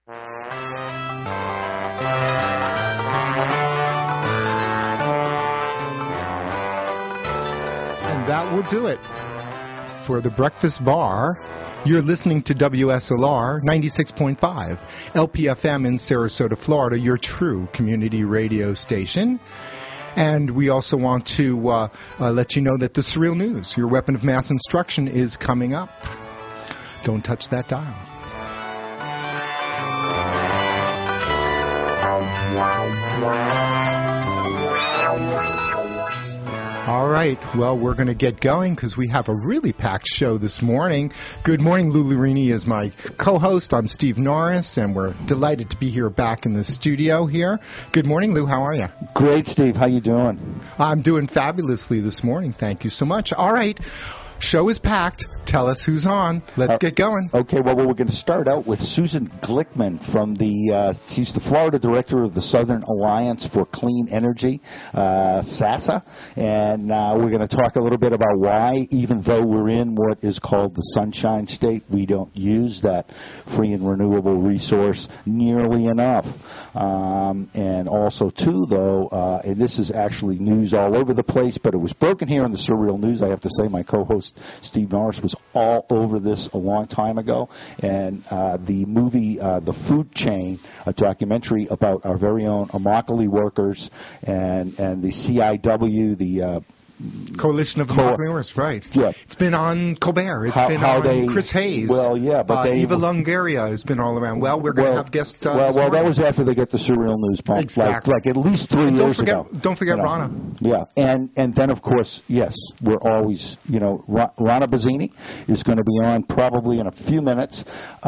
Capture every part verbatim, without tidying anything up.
And that will do it for the Breakfast Bar. You're listening to W S L R ninety-six point five, L P F M in Sarasota, Florida, your true community radio station. And we also want to uh, uh, let you know that the Surreal News, your weapon of mass instruction, is coming up. Don't touch that dial. All right, well, we're going to get going because we have a really packed show this morning. Good morning. Lou Lurini is my co-host. I'm Steve Norris, and we're delighted to be here back in the studio here. Good morning, Lou. How are you? Great, Steve. How you doing? I'm doing fabulously this morning. Thank you so much. All right. Show is packed. Tell us who's on. Let's uh, get going. Okay, well, we're going to start out with Susan Glickman from the, uh, she's the Florida Director of the Southern Alliance for Clean Energy, uh, SASA, and uh, we're going to talk a little bit about why, even though we're in what is called the Sunshine State, we don't use that free and renewable resource nearly enough. Um, and also, too, though, uh, and this is actually news all over the place, but it was broken here in the Surreal News. I have to say my co-host Steve Norris was all over this a long time ago, and uh, the movie uh, The Food Chain, a documentary about our very own Immokalee workers and, and the C I W, the uh, Coalition of Immokalee Workers, right. Yeah. It's been on Colbert. It's how, been how on they, Chris Hayes. Well, yeah, but uh, they... Eva Longoria has been all around. Well, we're going to well, have guest uh, Well, well that was after they get the Surreal News bump. Exactly. Like, like at least three and years don't forget, ago. Don't forget you know. Rana. Yeah, and, and then, of course, yes, we're always, you know, Rana Bazzini is going to be on probably in a few minutes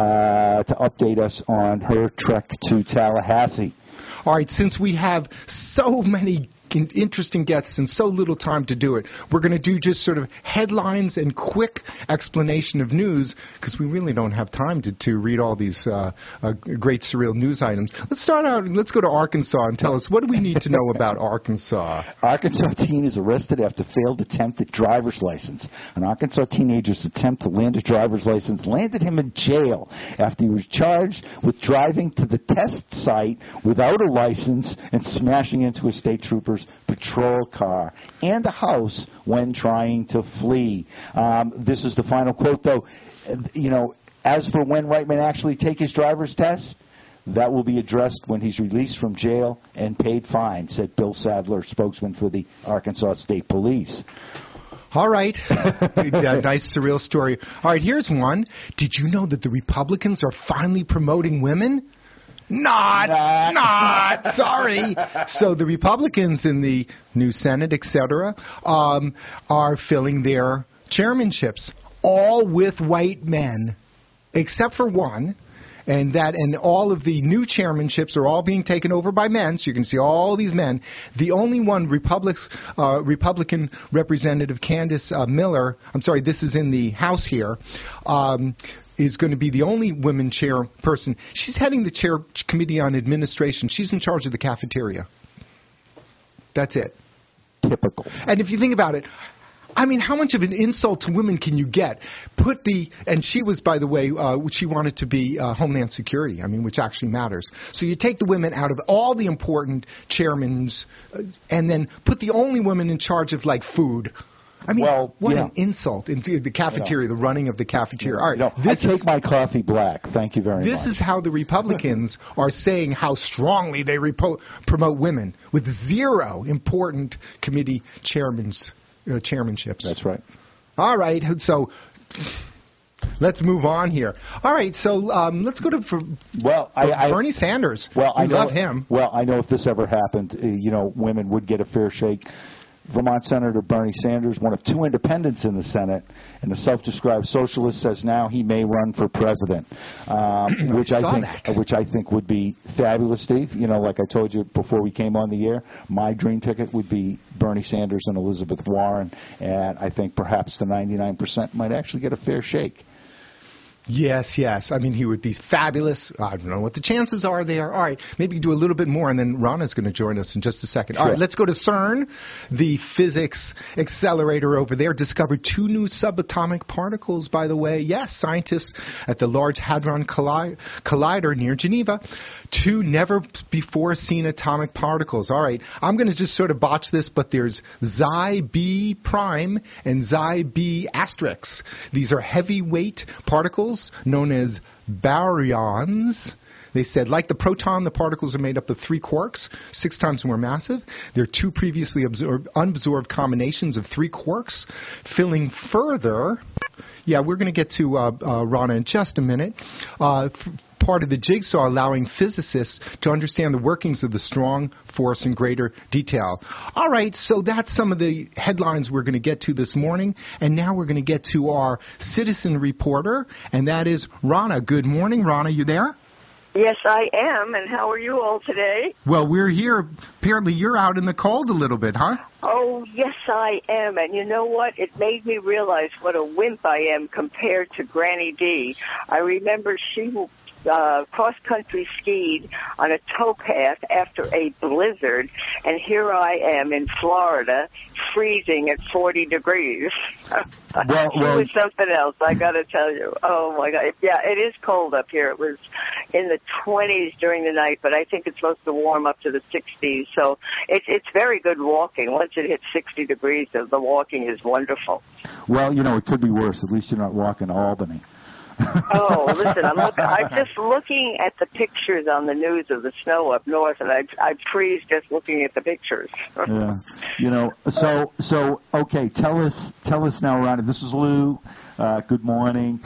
uh, to update us on her trek to Tallahassee. All right, since we have so many interesting guests and so little time to do it, we're going to do just sort of headlines and quick explanation of news because we really don't have time to, to read all these uh, uh, great surreal news items. Let's start out, let's go to Arkansas and tell us, what do we need to know about Arkansas? Arkansas teen is arrested after failed attempt at driver's license. An Arkansas teenager's attempt to land a driver's license landed him in jail after he was charged with driving to the test site without a license and smashing into a state trooper's patrol car and a house when trying to flee. Um, this is the final quote, though. You know, as for when Wright may actually take his driver's test, that will be addressed when he's released from jail and paid fines, said Bill Sadler, spokesman for the Arkansas State Police. All right. Yeah, nice surreal story. All right, here's one. Did you know that the Republicans are finally promoting women? Not, not, not, sorry. So the Republicans in the new Senate, et cetera, um, are filling their chairmanships, all with white men, except for one. And that, and all of the new chairmanships are all being taken over by men. So you can see all these men. The only one, Republics, uh, Republican Representative Candace uh, Miller. I'm sorry, this is in the House here. Um, is going to be the only women chairperson. She's heading the chair committee on administration. She's in charge of the cafeteria. That's it. Typical. And if you think about it, I mean, how much of an insult to women can you get? Put the, and she was, by the way, uh, she wanted to be uh, Homeland Security, I mean, which actually matters. So you take the women out of all the important chairmans uh, and then put the only woman in charge of, like, food. I mean, well, what yeah. an insult. In the cafeteria, you know, the running of the cafeteria. All right, you know, this I is, take my coffee black. Thank you very this much. This is how the Republicans are saying how strongly they repo- promote women, with zero important committee chairmans, uh, chairmanships. That's right. All right, so let's move on here. All right, so um, let's go to for, well, for I, Bernie I, Sanders. Well, we I know, love him. Well, I know if this ever happened, uh, you know, women would get a fair shake. Vermont Senator Bernie Sanders, one of two independents in the Senate, and a self-described socialist, says now he may run for president, um, which I, I think, that. which I think would be fabulous, Steve. You know, like I told you before we came on the air, my dream ticket would be Bernie Sanders and Elizabeth Warren, and I think perhaps the ninety-nine percent might actually get a fair shake. Yes, yes. I mean, he would be fabulous. I don't know what the chances are there. All right, maybe do a little bit more, and then Rana's going to join us in just a second. Sure. All right, let's go to CERN. The physics accelerator over there discovered two new subatomic particles, by the way. Yes, scientists at the Large Hadron Colli- Collider near Geneva. Two never-before-seen atomic particles. All right, I'm going to just sort of botch this, but there's Xi B prime and Xi B asterisk. These are heavyweight particles known as baryons. They said, like the proton, the particles are made up of three quarks, six times more massive. They're two previously absorbed, unabsorbed combinations of three quarks. Filling further, yeah, we're going to get to uh, uh, Rana in just a minute. Uh, f- part of the jigsaw allowing physicists to understand the workings of the strong force in greater detail. All right, so that's some of the headlines we're going to get to this morning. And now we're going to get to our citizen reporter, and that is Rana. Good morning, Rana. You there? Yes, I am. And how are you all today? Well, we're here. Apparently, you're out in the cold a little bit, huh? Oh, yes, I am. And you know what? It made me realize what a wimp I am compared to Granny D. I remember she uh, cross-country skied on a towpath after a blizzard, and here I am in Florida, freezing at forty degrees. Well, well, it was something else, I got to tell you. Oh, my God. Yeah, it is cold up here. It was in the twenties during the night, but I think it's supposed to warm up to the sixties. So it's it's very good walking. Once it hits sixty degrees, the, the walking is wonderful. Well, you know, it could be worse. At least you're not walking to Albany. Oh, listen, I'm, look, I'm just looking at the pictures on the news of the snow up north, and I I freeze just looking at the pictures. Yeah, you know. So so okay, tell us tell us now, Ronnie. This is Lou. Uh, good morning.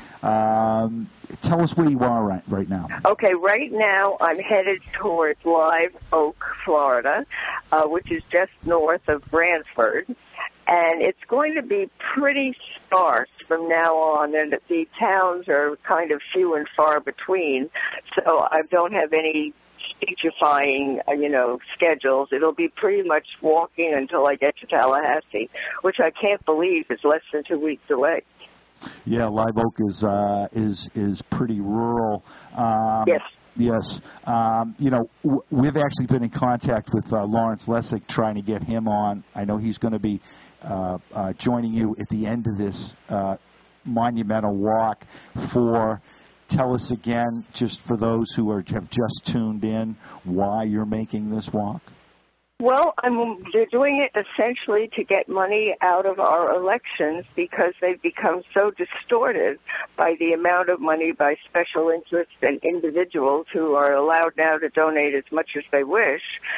Um, tell us where you are right right now. Okay, right now I'm headed towards Live Oak, Florida, uh, which is just north of Brantford. And it's going to be pretty sparse from now on, and the towns are kind of few and far between, so I don't have any speechifying, uh, you know, schedules. It'll be pretty much walking until I get to Tallahassee, which I can't believe is less than two weeks away. Yeah, Live Oak is uh, is is pretty rural. Um, yes. Yes. Um, you know, w- we've actually been in contact with uh, Lawrence Lessig trying to get him on. I know he's going to be uh, uh, joining you at the end of this uh, monumental walk for, tell us again, just for those who are have just tuned in, why you're making this walk. Well, I'm, they're doing it essentially to get money out of our elections because they've become so distorted by the amount of money by special interests and individuals who are allowed now to donate as much as they wish.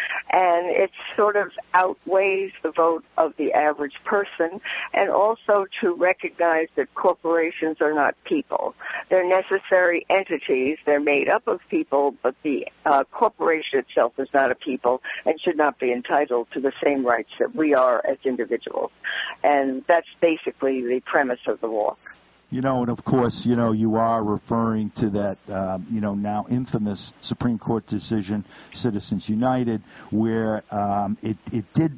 And it sort of outweighs the vote of the average person, and also to recognize that corporations are not people. They're necessary entities. They're made up of people, but the uh, corporation itself is not a people and should not be entitled to the same rights that we are as individuals. And that's basically the premise of the walk. You know, and of course, you know, you are referring to that, um, you know, now infamous Supreme Court decision, Citizens United, where um, it, it did,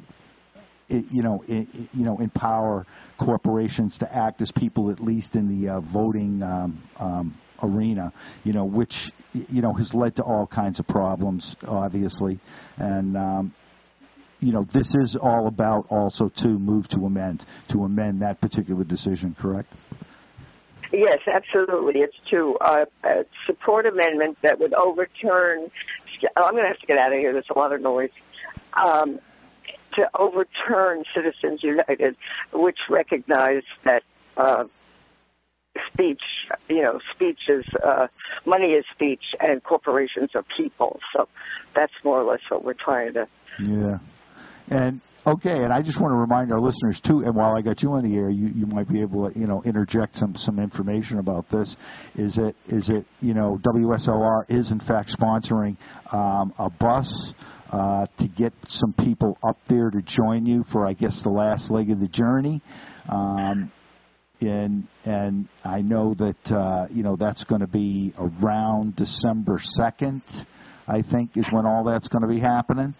it, you know, it, it, you know, empower corporations to act as people, at least in the uh, voting um, um, arena, you know, which, you know, has led to all kinds of problems, obviously, and. Um, You know, this is all about also to move to amend, to amend that particular decision, correct? Yes, absolutely. It's to uh, uh, support amendment that would overturn, I'm going to have to get out of here, there's a lot of noise, um, to overturn Citizens United, which recognized that uh, speech, you know, speech is, uh, money is speech and corporations are people. So that's more or less what we're trying to. Yeah. And okay, and I just want to remind our listeners too. And while I got you on the air, you, you might be able to, you know, interject some, some information about this. Is it is it you know W S L R is in fact sponsoring um, a bus uh, to get some people up there to join you for, I guess, the last leg of the journey. Um, and and I know that uh, you know that's going to be around December second. I think is when all that's going to be happening.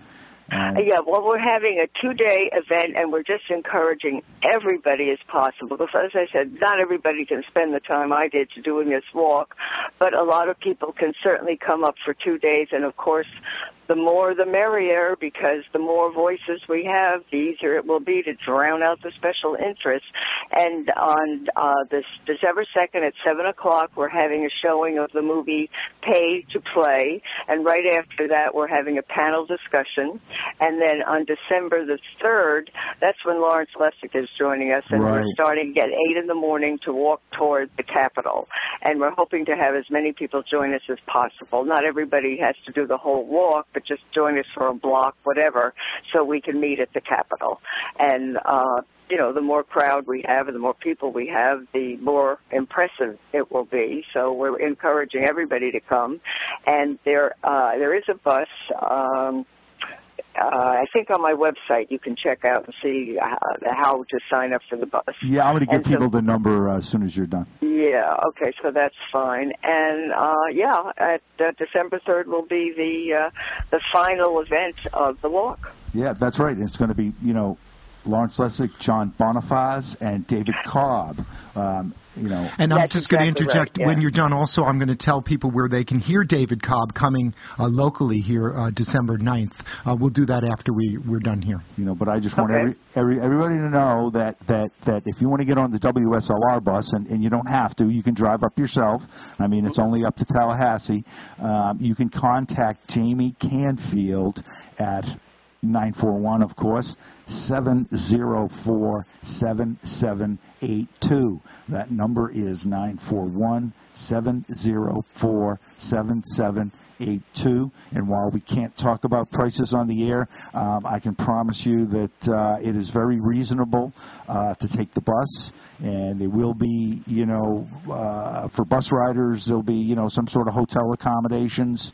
Um, yeah, well, we're having a two-day event, and we're just encouraging everybody as possible. Because, as I said, not everybody can spend the time I did to doing this walk, but a lot of people can certainly come up for two days. And, of course, the more the merrier, because the more voices we have, the easier it will be to drown out the special interests. And on uh, this December second at seven o'clock, we're having a showing of the movie Pay to Play. And right after that, we're having a panel discussion. And then on December the third, that's when Lawrence Lessig is joining us. And right. we're starting at eight in the morning to walk toward the Capitol. And we're hoping to have as many people join us as possible. Not everybody has to do the whole walk, but just join us for a block, whatever, so we can meet at the Capitol. And, uh, you know, the more crowd we have and the more people we have, the more impressive it will be. So we're encouraging everybody to come. And there, uh, there is a bus. Um, Uh, I think on my website you can check out and see how, how to sign up for the bus. Yeah, I'm going to give and people so, the number uh, as soon as you're done. Yeah, okay, so that's fine. And, uh, yeah, at uh, December third will be the uh, the final event of the walk. Yeah, that's right. It's going to be, you know, Lawrence Lessig, John Bonifaz, and David Cobb. Um, you know, and I'm That's just exactly going to interject. right, yeah. When you're done, also, I'm going to tell people where they can hear David Cobb coming uh, locally here uh, December ninth. Uh, we'll do that after we, we're done here. You know, but I just want Okay. every, every, everybody to know that, that, that if you want to get on the W S L R bus, and, and you don't have to, you can drive up yourself. I mean, it's only up to Tallahassee. Um, you can contact Jamie Canfield at nine four one, of course, seven zero four, seven seven eight two. That number is nine four one, seven zero four, seven seven eight two. And while we can't talk about prices on the air, um, I can promise you that uh, it is very reasonable uh, to take the bus. And there will be, you know, uh, for bus riders, there'll be, you know, some sort of hotel accommodations,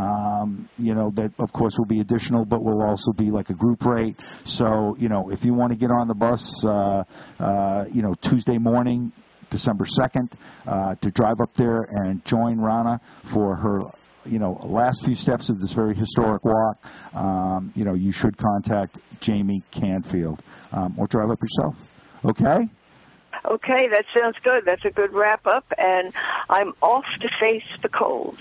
um, you know, that, of course, will be additional, but will also be like a group rate. So, you know, if you want to get on the bus, uh, uh, you know, Tuesday morning, December second, uh, to drive up there and join Rana for her, you know, last few steps of this very historic walk, um, you know, you should contact Jamie Canfield um, or drive up yourself. Okay? Okay, that sounds good. That's a good wrap-up, and I'm off to face the cold.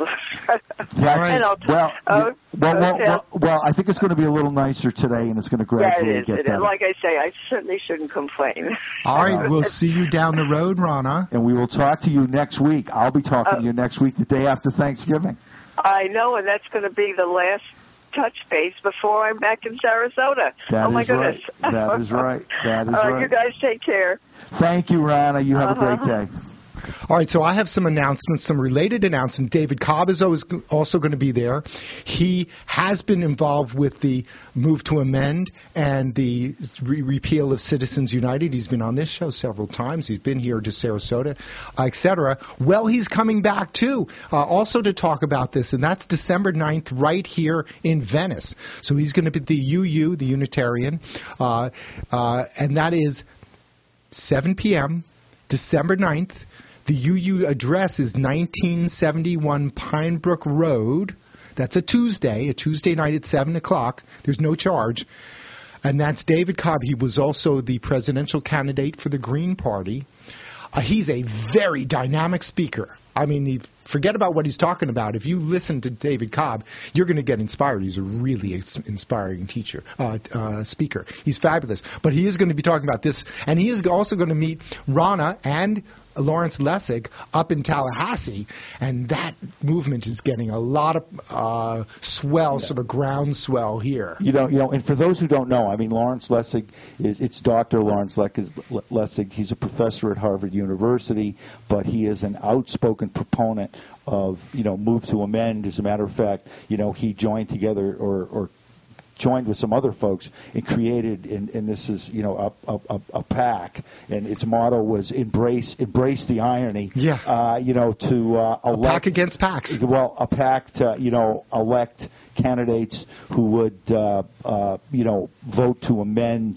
Right. And I'll t- well, oh, well, well, okay. well, well, I think it's going to be a little nicer today, and it's going to gradually yeah, it is. get It better. is. Like I say, I certainly shouldn't complain. All right, we'll see you down the road, Rana. And we will talk to you next week. I'll be talking Uh, to you next week, the day after Thanksgiving. I know, and that's going to be the last touch base before I'm back in Sarasota. That oh, my is goodness. right. That is right. That is All right, right. you guys take care. Thank you, Rana. You have Uh-huh. a great day. All right, so I have some announcements, some related announcements. David Cobb is always also going to be there. He has been involved with the move to amend and the re- repeal of Citizens United. He's been on this show several times. He's been here to Sarasota, uh, et cetera. Well, he's coming back, too, uh, also to talk about this, and that's December ninth right here in Venice. So he's going to be at the U U, the Unitarian, uh, uh, and that is seven p.m., December ninth. The U U address is nineteen seventy-one Pinebrook Road. That's a Tuesday, a Tuesday night at seven o'clock. There's no charge. And that's David Cobb. He was also the presidential candidate for the Green Party. Uh, he's a very dynamic speaker. I mean, he, forget about what he's talking about. If you listen to David Cobb, you're going to get inspired. He's a really ins- inspiring teacher, uh, uh, speaker. He's fabulous. But he is going to be talking about this, and he is also going to meet Rana and Lawrence Lessig up in Tallahassee, and that movement is getting a lot of uh, swell, yeah. sort of groundswell here. You know, you know, and for those who don't know, I mean, Lawrence Lessig is it's Doctor Lawrence Lessig. He's a professor at Harvard University, but he is an outspoken proponent of, you know, move to amend. As a matter of fact, you know, he joined together or, or joined with some other folks and created, and, and this is, you know, a, a, a PAC, and its motto was embrace embrace the irony. Yeah. Uh, you know, to uh, elect. A PAC against PACs. Well, a PAC to, you know, elect candidates who would, uh, uh, you know, vote to amend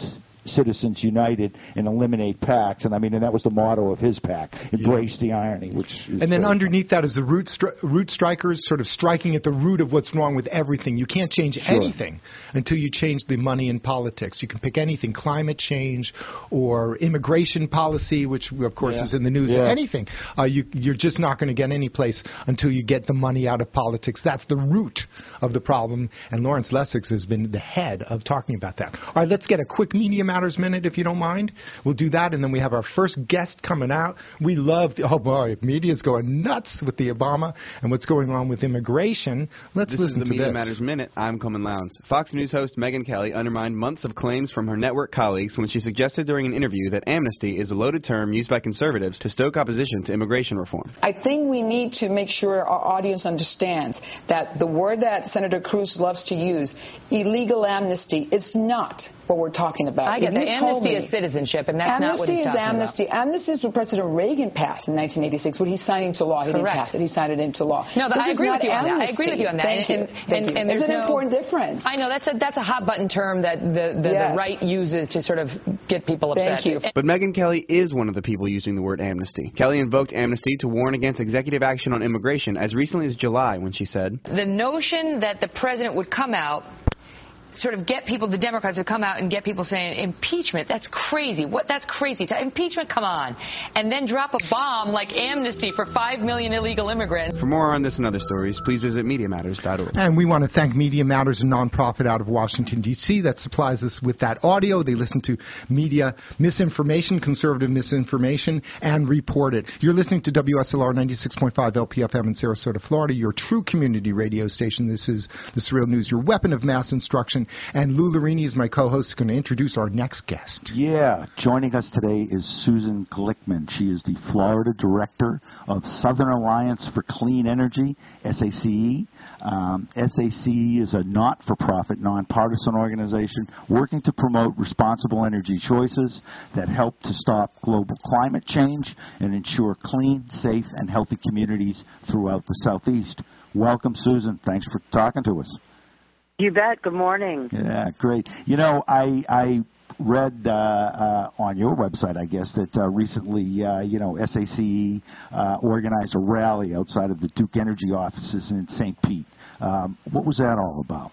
Citizens United and eliminate PACs. And I mean, and that was the motto of his PAC: embrace yeah. the irony. Which is and then underneath fun. that is the root stri- root strikers, sort of striking at the root of what's wrong with everything. You can't change sure. anything until you change the money in politics. You can pick anything: climate change or immigration policy, which of course yeah. is in the news. Yeah. Anything. Uh, you, you're just not going to get any place until you get the money out of politics. That's the root of the problem. And Lawrence Lessig has been the head of talking about that. All right, let's get a quick Media Matters minute, if you don't mind. We'll do that, and then we have our first guest coming out. We love, the, oh boy, media's going nuts with the Obama and what's going on with immigration. Let's this listen is the to Media this. Matters Minute. I'm Coleman Lowndes. Fox News host Megyn Kelly undermined months of claims from her network colleagues when she suggested during an interview that amnesty is a loaded term used by conservatives to stoke opposition to immigration reform. I think we need to make sure our audience understands that the word that Senator Cruz loves to use, illegal amnesty, is not what we're talking about. I get that. Amnesty me, is citizenship, and that's not what he's talking amnesty. about. Amnesty is what President Reagan passed in nineteen eighty-six, when he signed into law. He Correct. didn't pass it. He signed it into law. No, but this I agree with you amnesty. on that. I agree with you on that. Thank and, you. And, Thank and, you. and There's there's an no, important difference. I know that's a that's a hot button term that the the, yes. the right uses to sort of get people upset. Thank you. But Megyn Kelly is one of the people using the word amnesty. Kelly invoked amnesty to warn against executive action on immigration as recently as July, when she said, the notion that the president would come out, sort of get people, the Democrats would come out and get people saying impeachment, that's crazy. What? That's crazy. To impeachment, come on. And then drop a bomb like amnesty for five million illegal immigrants. For more on this and other stories, please visit media matters dot org. And we want to thank Media Matters, a nonprofit out of Washington, D C that supplies us with that audio. They listen to media misinformation, conservative misinformation, and report it. You're listening to W S L R ninety-six point five L P F M in Sarasota, Florida, your true community radio station. This is The Surreal News, your weapon of mass instruction. And Lou Larini is my co-host, going to introduce our next guest. Yeah, joining us today is Susan Glickman. She is the Florida Director of Southern Alliance for Clean Energy, S A C E. Um, S A C E is a not-for-profit, nonpartisan organization working to promote responsible energy choices that help to stop global climate change and ensure clean, safe, and healthy communities throughout the Southeast. Welcome, Susan. Thanks for talking to us. You bet. Good morning. Yeah, great. You know, I I read uh, uh, on your website, I guess, that uh, recently, uh, you know, S A C E uh, organized a rally outside of the Duke Energy offices in Saint Pete. Um, what was that all about?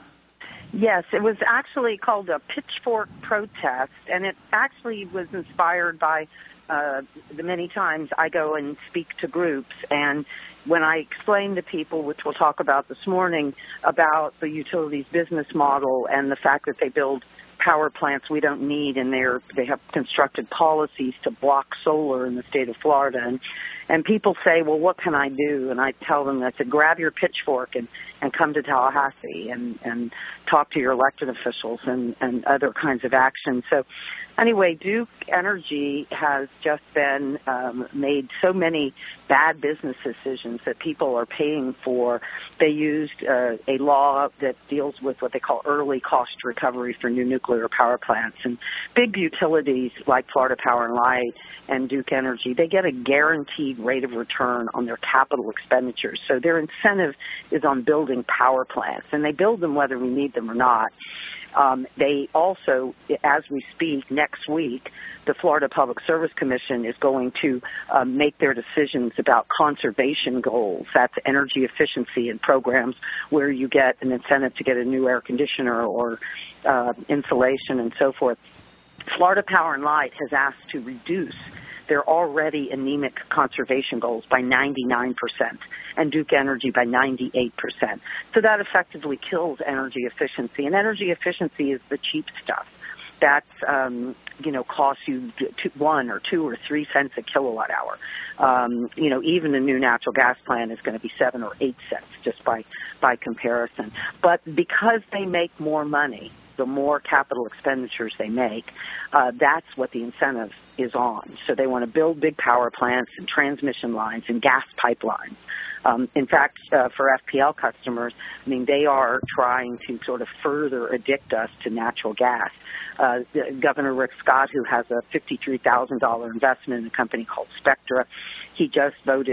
Yes, it was actually called a pitchfork protest, and it actually was inspired by uh, the many times I go and speak to groups, and when I explain to people, which we'll talk about this morning, about the utilities business model and the fact that they build power plants we don't need, and they're, they have constructed policies to block solar in the state of Florida. And, and people say, well, what can I do? And I tell them, I said, grab your pitchfork and, and come to Tallahassee and, and talk to your elected officials and, and other kinds of action. So anyway, Duke Energy has just been um, made so many bad business decisions that people are paying for. They used uh, a law that deals with what they call early cost recovery for new nuclear power plants. And big utilities like Florida Power and Light and Duke Energy, they get a guaranteed rate of return on their capital expenditures. So their incentive is on building power plants, and they build them whether we need them or not. Um, they also, as we speak, next week, the Florida Public Service Commission is going to um, make their decisions about conservation goals. That's energy efficiency and programs where you get an incentive to get a new air conditioner or uh, insulation and so forth. Florida Power and Light has asked to reduce their already anemic conservation goals by ninety-nine percent, and Duke Energy by ninety-eight percent. So that effectively kills energy efficiency, and energy efficiency is the cheap stuff. That's, um, you know, costs you two, one or two or three cents a kilowatt hour. Um, you know, even a new natural gas plant is going to be seven or eight cents just by, by comparison. But because they make more money, the more capital expenditures they make, uh, that's what the incentive is on. So they want to build big power plants and transmission lines and gas pipelines. Um, in fact, uh, for F P L customers, I mean, they are trying to sort of further addict us to natural gas. Uh, Governor Rick Scott, who has a fifty-three thousand dollars investment in a company called Spectra, he just voted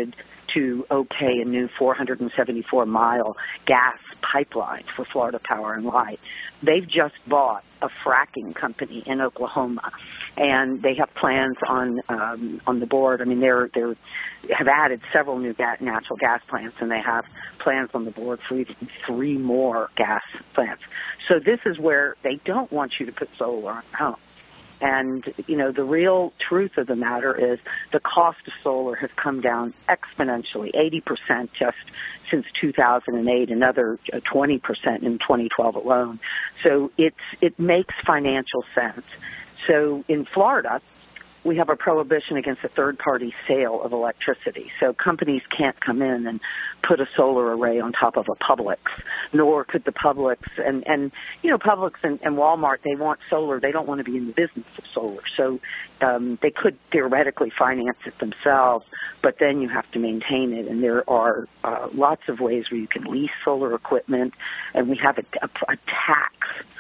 to okay a new four hundred seventy-four mile gas pipeline for Florida Power and Light. They've just bought a fracking company in Oklahoma, and they have plans on um, on the board. I mean, they're they're have added several new gas, natural gas plants, and they have plans on the board for even three more gas plants. So this is where they don't want you to put solar on your home. And, you know, the real truth of the matter is the cost of solar has come down exponentially, eighty percent just since two thousand eight, another twenty percent in twenty twelve alone. So it's it makes financial sense. So in Florida, we have a prohibition against a third-party sale of electricity. So companies can't come in and put a solar array on top of a Publix, nor could the Publix. And, and you know, Publix and, and Walmart, they want solar. They don't want to be in the business of solar. So um, they could theoretically finance it themselves, but then you have to maintain it. And there are uh, lots of ways where you can lease solar equipment, and we have a, a, a tax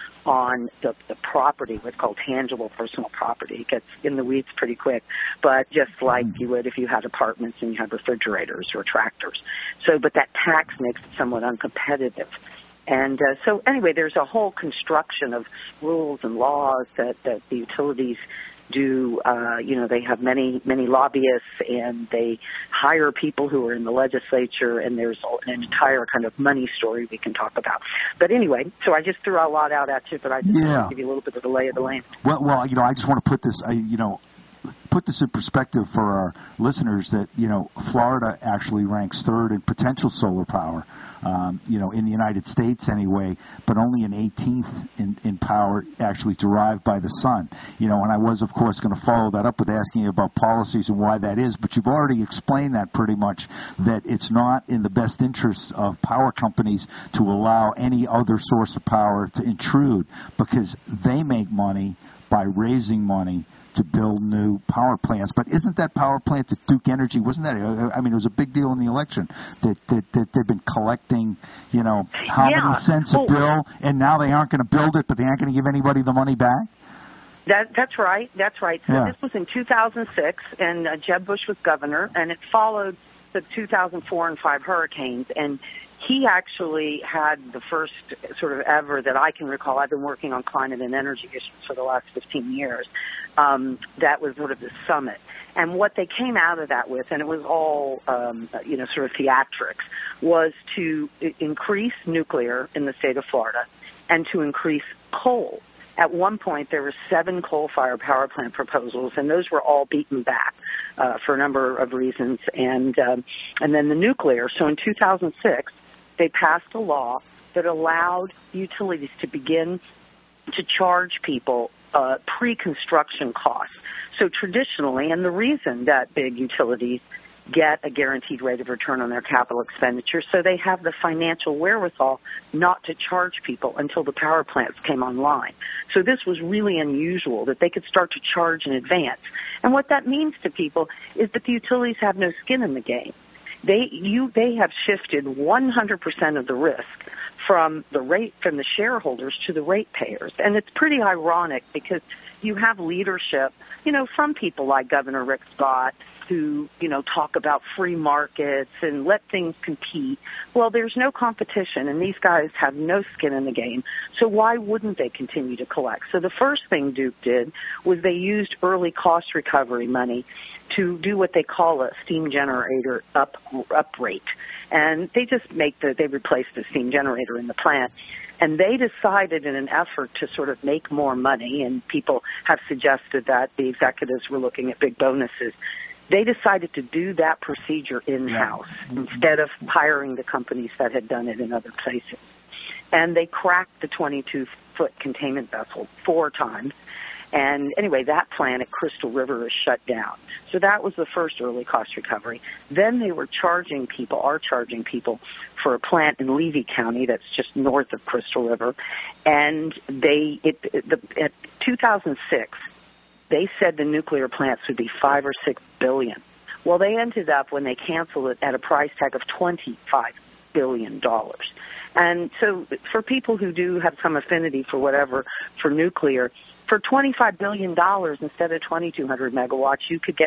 on the, the property, what's called tangible personal property. It gets in the weeds pretty quick, but just like you would if you had apartments and you had refrigerators or tractors. So, but that tax makes it somewhat uncompetitive. And uh, so anyway, there's a whole construction of rules and laws that, that the utilities do. Uh, you know, they have many, many lobbyists, and they hire people who are in the legislature, and there's an entire kind of money story we can talk about. But anyway, so I just threw a lot out at you, but I just yeah. want to give you a little bit of the lay of the land. Well, well, you know, I just want to put this, I, you know, put this in perspective for our listeners that, you know, Florida actually ranks third in potential solar power, um, you know, in the United States anyway, but only an eighteenth in, in power actually derived by the sun. You know, and I was, of course, going to follow that up with asking you about policies and why that is, but you've already explained that pretty much, that it's not in the best interest of power companies to allow any other source of power to intrude, because they make money by raising money to build new power plants. But isn't that power plant at Duke Energy, wasn't that, I mean, it was a big deal in the election that, that, that they've been collecting, you know, how yeah. many cents a well, bill, and now they aren't going to build it, but they aren't going to give anybody the money back? That, that's right. That's right. So yeah. this was in two thousand six, and uh, Jeb Bush was governor, and it followed the two thousand four and five hurricanes. And he actually had the first sort of ever that I can recall. I've been working on climate and energy issues for the last fifteen years. Um, that was sort of the summit. And what they came out of that with, and it was all, um, you know, sort of theatrics, was to increase nuclear in the state of Florida and to increase coal. At one point, there were seven coal-fired power plant proposals, and those were all beaten back uh, for a number of reasons. And um, and then the nuclear. So in two thousand six, they passed a law that allowed utilities to begin to charge people uh, pre-construction costs. So traditionally, and the reason that big utilities get a guaranteed rate of return on their capital expenditure, so they have the financial wherewithal not to charge people until the power plants came online. So this was really unusual, that they could start to charge in advance. And what that means to people is that the utilities have no skin in the game. They you they have shifted one hundred percent of the risk from the rate from the shareholders to the ratepayers. And it's pretty ironic because you have leadership, you know, from people like Governor Rick Scott, who, you know, talk about free markets and let things compete. Well, there's no competition, and these guys have no skin in the game. So why wouldn't they continue to collect? So the first thing Duke did was they used early cost recovery money to do what they call a steam generator up up rate. And they just make the, they replaced the steam generator in the plant. And they decided in an effort to sort of make more money, and people have suggested that the executives were looking at big bonuses, they decided to do that procedure in-house yeah. instead of hiring the companies that had done it in other places. And they cracked the twenty-two foot containment vessel four times. And anyway, that plant at Crystal River is shut down. So that was the first early cost recovery. Then they were charging people, are charging people for a plant in Levy County that's just north of Crystal River. And they, it, it, the, at two thousand six, they said the nuclear plants would be five or six billion. Well, they ended up, when they canceled it, at a price tag of twenty-five billion dollars. And so for people who do have some affinity for whatever, for nuclear, for twenty-five billion dollars instead of twenty-two hundred megawatts, you could get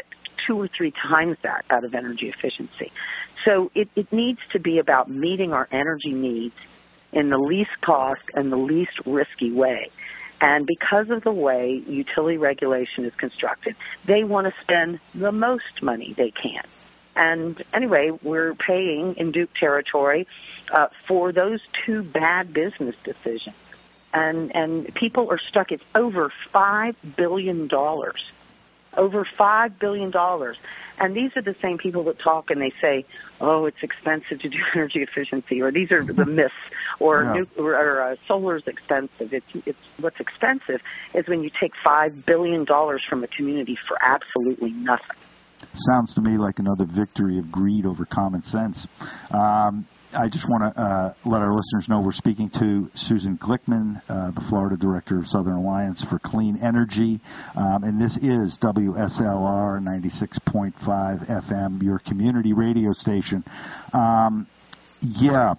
two or three times that out of energy efficiency. So it, it needs to be about meeting our energy needs in the least cost and the least risky way. And because of the way utility regulation is constructed, they want to spend the most money they can. And anyway, we're paying in Duke territory uh, for those two bad business decisions. And, and people are stuck. It's over five billion dollars. Over five billion dollars. And these are the same people that talk and they say, oh, it's expensive to do energy efficiency, or these are the myths, or, yeah. nu- or, or uh, solar is expensive. It's, it's, what's expensive is when you take five billion dollars from a community for absolutely nothing. Sounds to me like another victory of greed over common sense. Um, I just want to uh, let our listeners know we're speaking to Susan Glickman, uh, the Florida Director of Southern Alliance for Clean Energy, um, and this is W S L R ninety-six point five F M, your community radio station. Um, yeah.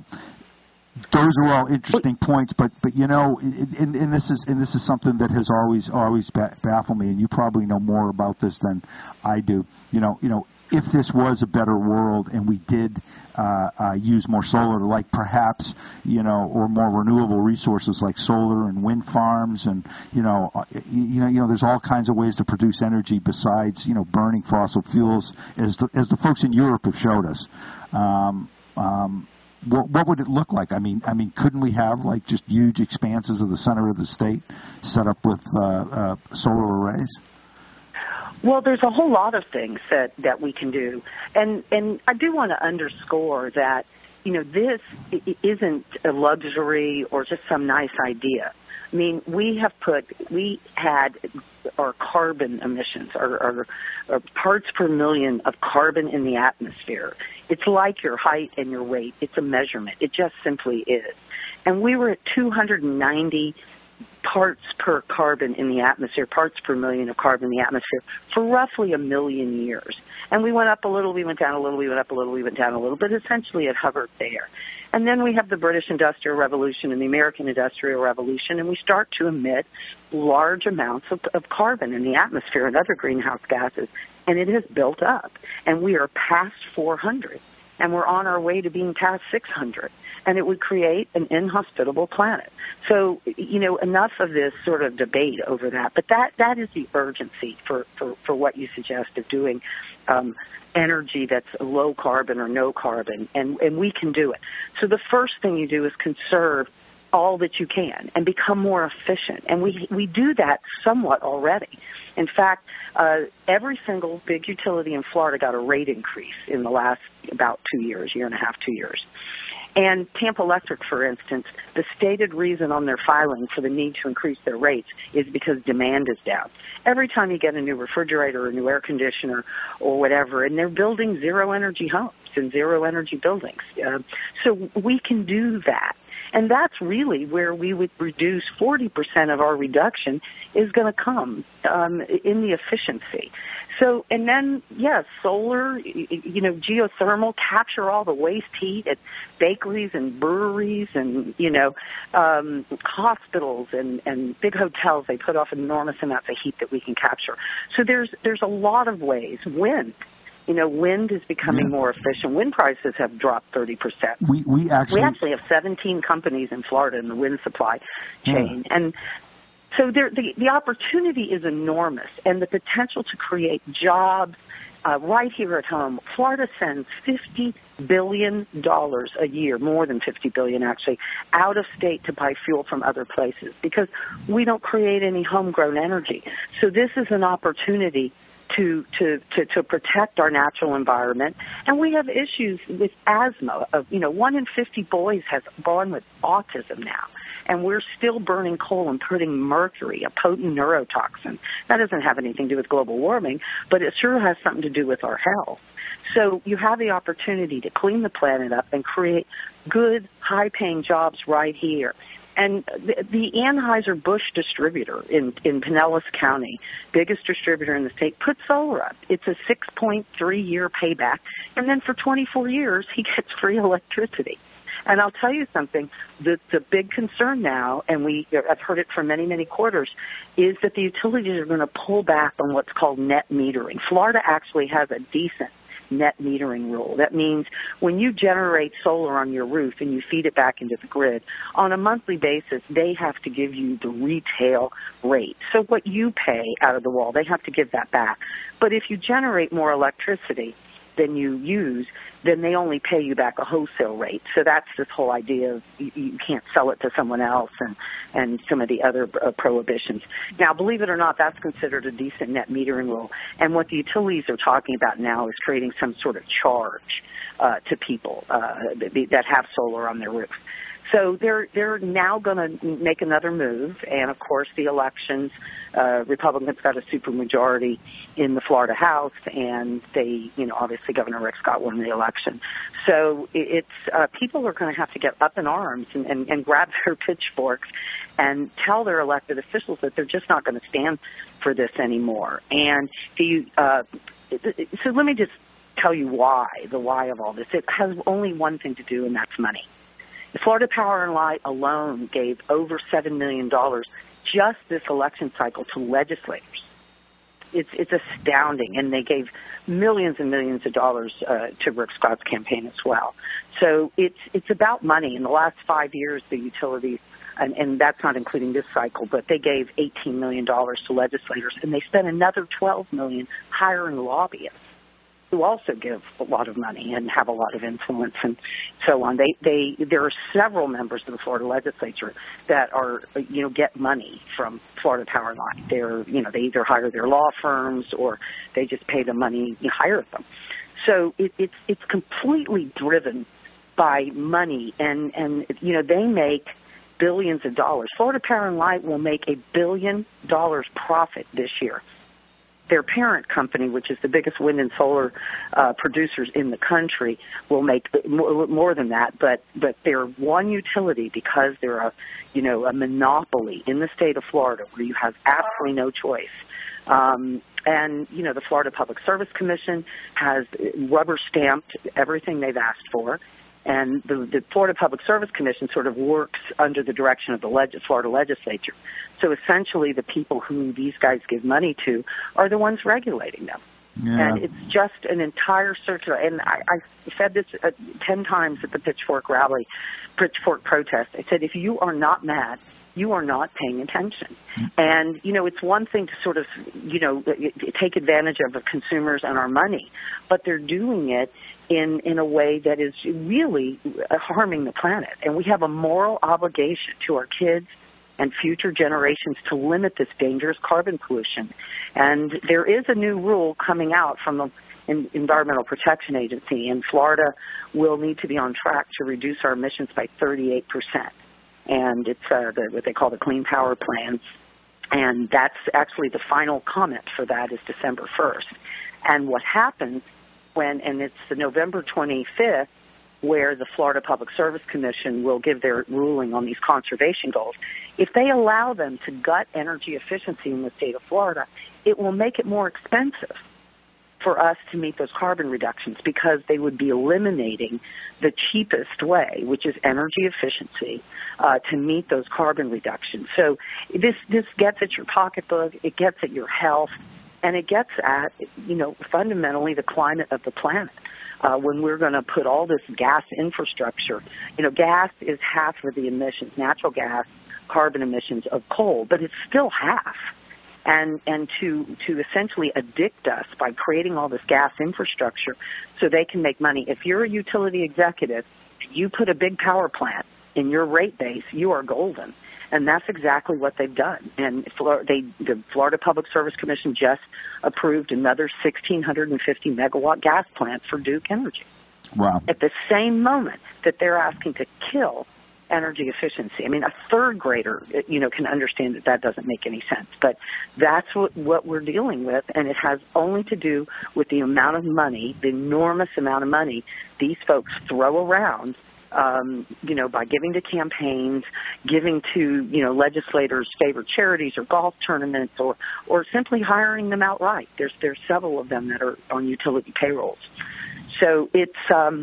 Those are all interesting points, but but you know, and, and this is and this is something that has always always baffled me, and you probably know more about this than I do. You know, you know, if this was a better world and we did uh, uh, use more solar, like perhaps you know, or more renewable resources like solar and wind farms, and you know, you know, you know, there's all kinds of ways to produce energy besides you know burning fossil fuels, as the, as the folks in Europe have showed us. Um, um, What, what would it look like? I mean, I mean, couldn't we have like just huge expanses of the center of the state set up with uh, uh, solar arrays? Well, there's a whole lot of things that, that we can do, and and I do want to underscore that you know this isn't a luxury or just some nice idea. I mean, we have put, we had our carbon emissions, our, our, our parts per million of carbon in the atmosphere. It's like your height and your weight. It's a measurement. It just simply is. And we were at two hundred ninety parts per carbon in the atmosphere, parts per million of carbon in the atmosphere for roughly a million years. And we went up a little, we went down a little, we went up a little, we went down a little, but essentially it hovered there. And then we have the British Industrial Revolution and the American Industrial Revolution, and we start to emit large amounts of, of carbon in the atmosphere and other greenhouse gases, and it has built up. And we are past four hundred, and we're on our way to being past six hundred, and it would create an inhospitable planet. So, you know, enough of this sort of debate over that, but that, that is the urgency for, for, for what you suggest of doing um, energy that's low carbon or no carbon, and, and we can do it. So the first thing you do is conserve all that you can and become more efficient. And we we do that somewhat already. In fact, uh, every single big utility in Florida got a rate increase in the last about two years, year and a half, two years. And Tampa Electric, for instance, the stated reason on their filing for the need to increase their rates is because demand is down. Every time you get a new refrigerator or a new air conditioner or whatever, and they're building zero-energy homes and zero-energy buildings. Uh, so we can do that. And that's really where we would reduce forty percent of our reduction is going to come um, in the efficiency. So, and then, yes, solar, you know, geothermal, capture all the waste heat at bakeries and breweries and, you know, um, hospitals and, and big hotels. They put off enormous amounts of heat that we can capture. So there's there's a lot of ways. Wind. You know, wind is becoming yeah. more efficient. Wind prices have dropped thirty percent. We we actually we actually have seventeen companies in Florida in the wind supply chain, yeah. and so there, the the opportunity is enormous, and the potential to create jobs uh, right here at home. Florida sends fifty billion dollars a year, more than fifty billion dollars actually, out of state to buy fuel from other places because we don't create any homegrown energy. So this is an opportunity To, to, to, to protect our natural environment. And we have issues with asthma. Of, you know, one in fifty boys has born with autism now. And we're still burning coal and putting mercury, a potent neurotoxin. That doesn't have anything to do with global warming, but it sure has something to do with our health. So you have the opportunity to clean the planet up and create good, high-paying jobs right here. And the, the Anheuser-Busch distributor in, in Pinellas County, biggest distributor in the state, put solar up. It's a six point three year payback. And then for twenty-four years, he gets free electricity. And I'll tell you something, the, the big concern now, and we I've heard it for many, many quarters, is that the utilities are going to pull back on what's called net metering. Florida actually has a decent net metering rule. That means when you generate solar on your roof and you feed it back into the grid, on a monthly basis, they have to give you the retail rate. So what you pay out of the wall, they have to give that back. But if you generate more electricity than you use, then they only pay you back a wholesale rate. So that's this whole idea of you, you can't sell it to someone else and, and some of the other uh, prohibitions. Now, believe it or not, that's considered a decent net metering rule. And what the utilities are talking about now is creating some sort of charge uh, to people uh, that have solar on their roof. So they're they're now going to make another move, and of course the elections, uh, Republicans got a supermajority in the Florida House, and they, you know, obviously Governor Rick Scott won the election. So it's uh, people are going to have to get up in arms and, and, and grab their pitchforks and tell their elected officials that they're just not going to stand for this anymore. And the uh, so let me just tell you why, the why of all this. It has only one thing to do, and that's money. The Florida Power and Light alone gave over seven million dollars just this election cycle to legislators. It's it's astounding, and they gave millions and millions of dollars uh, to Rick Scott's campaign as well. So it's it's about money. In the last five years, the utilities, and, and that's not including this cycle, but they gave eighteen million dollars to legislators, and they spent another twelve million dollars hiring lobbyists, who also give a lot of money and have a lot of influence and so on. They, they, there are several members of the Florida legislature that are, you know, get money from Florida Power and Light. They're, you know, they either hire their law firms or they just pay the money, you hire them. So it, it's, it's completely driven by money, and, and, you know, they make billions of dollars. Florida Power and Light will make a billion dollars profit this year. Their parent company, which is the biggest wind and solar uh, producers in the country, will make more, more than that. But but they're one utility because they're a you know a monopoly in the state of Florida, where you have absolutely no choice. Um, and you know the Florida Public Service Commission has rubber stamped everything they've asked for. And the, the Florida Public Service Commission sort of works under the direction of the leg- Florida legislature. So essentially the people who these guys give money to are the ones regulating them. Yeah. And it's just an entire circular. And I, I said this uh, ten times at the Pitchfork rally, Pitchfork protest. I said, if you are not mad, you are not paying attention. And, you know, it's one thing to sort of, you know, take advantage of the consumers and our money, but they're doing it in, in a way that is really harming the planet. And we have a moral obligation to our kids and future generations to limit this dangerous carbon pollution. And there is a new rule coming out from the Environmental Protection Agency, and Florida will need to be on track to reduce our emissions by thirty-eight percent. And it's uh, the, what they call the Clean Power Plan. And that's actually the final comment for that is December first. And what happens when, and it's the November twenty-fifth, where the Florida Public Service Commission will give their ruling on these conservation goals. If they allow them to gut energy efficiency in the state of Florida, it will make it more expensive for us to meet those carbon reductions, because they would be eliminating the cheapest way, which is energy efficiency, uh, to meet those carbon reductions. So this this gets at your pocketbook, it gets at your health, and it gets at, you know, fundamentally the climate of the planet. Uh, when we're going to put all this gas infrastructure, you know, gas is half of the emissions, natural gas, carbon emissions of coal, but it's still half. And and to to essentially addict us by creating all this gas infrastructure so they can make money. If you're a utility executive, you put a big power plant in your rate base, you are golden. And that's exactly what they've done. And they, the Florida Public Service Commission just approved another one thousand six hundred fifty megawatt gas plant for Duke Energy. Wow. At the same moment that they're asking to kill energy efficiency. I mean, a third grader, you know, can understand that that doesn't make any sense. But that's what, what we're dealing with, and it has only to do with the amount of money, the enormous amount of money these folks throw around, um, you know, by giving to campaigns, giving to, you know, legislators' favorite charities or golf tournaments, or, or simply hiring them outright. There's, there's several of them that are on utility payrolls. So it's... Um,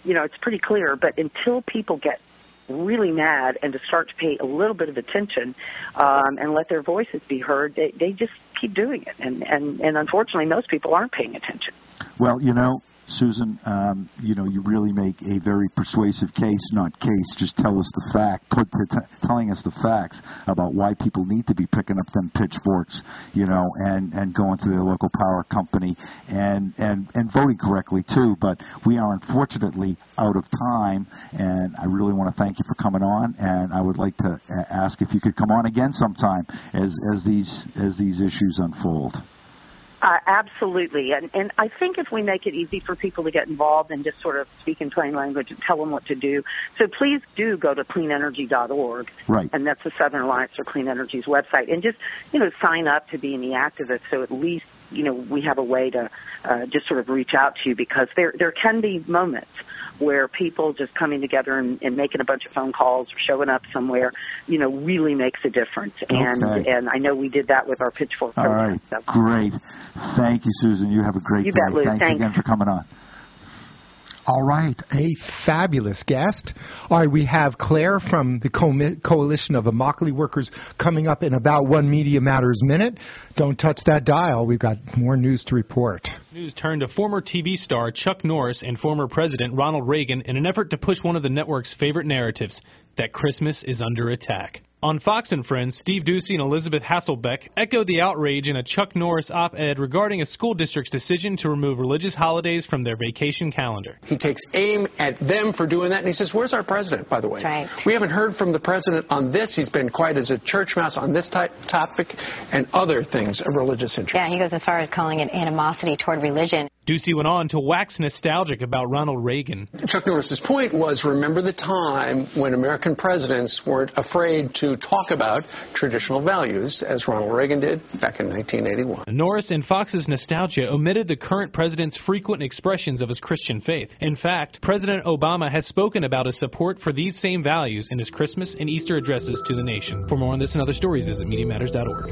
you know, it's pretty clear. But until people get really mad and to start to pay a little bit of attention um, and let their voices be heard, they, they just keep doing it. And, and, and unfortunately, most people aren't paying attention. Well, you know, Susan, um, you know, you really make a very persuasive case, not case. Just tell us the fact, put the t- telling us the facts about why people need to be picking up them pitchforks, you know, and, and going to their local power company and, and, and voting correctly, too. But we are unfortunately out of time, and I really want to thank you for coming on, and I would like to ask if you could come on again sometime as, as, these, as these issues unfold. Uh, absolutely. And, and I think if we make it easy for people to get involved and just sort of speak in plain language and tell them what to do. So please do go to clean energy dot org. Right. And that's the Southern Alliance for Clean Energy's website. And just, you know, sign up to being the activist so at least, you know, we have a way to uh, just sort of reach out to you, because there there can be moments where people just coming together and, and making a bunch of phone calls or showing up somewhere, you know, really makes a difference. And okay. and I know we did that with our pitchfork All protest. right, So. great. Thank you, Susan. You have a great you day. Bet, Lou. Thanks, Thanks again for coming on. All right, a fabulous guest. All right, we have Claire from the Co- Coalition of Immokalee Workers coming up in about one Media Matters minute. Don't touch that dial. We've got more news to report. News turned to former T V star Chuck Norris and former President Ronald Reagan in an effort to push one of the network's favorite narratives, that Christmas is under attack. On Fox and Friends, Steve Doocy and Elizabeth Hasselbeck echoed the outrage in a Chuck Norris op-ed regarding a school district's decision to remove religious holidays from their vacation calendar. He takes aim at them for doing that, and he says, where's our president, by the way? That's right. We haven't heard from the president on this. He's been quiet as a church mouse on this type topic and other things of religious interest. Yeah, he goes as far as calling it animosity toward religion. Doocy went on to wax nostalgic about Ronald Reagan. Chuck Norris's point was, remember the time when American presidents weren't afraid to talk about traditional values, as Ronald Reagan did back in nineteen eighty-one. Norris and Fox's nostalgia omitted the current president's frequent expressions of his Christian faith. In fact, President Obama has spoken about his support for these same values in his Christmas and Easter addresses to the nation. For more on this and other stories, visit media matters dot org.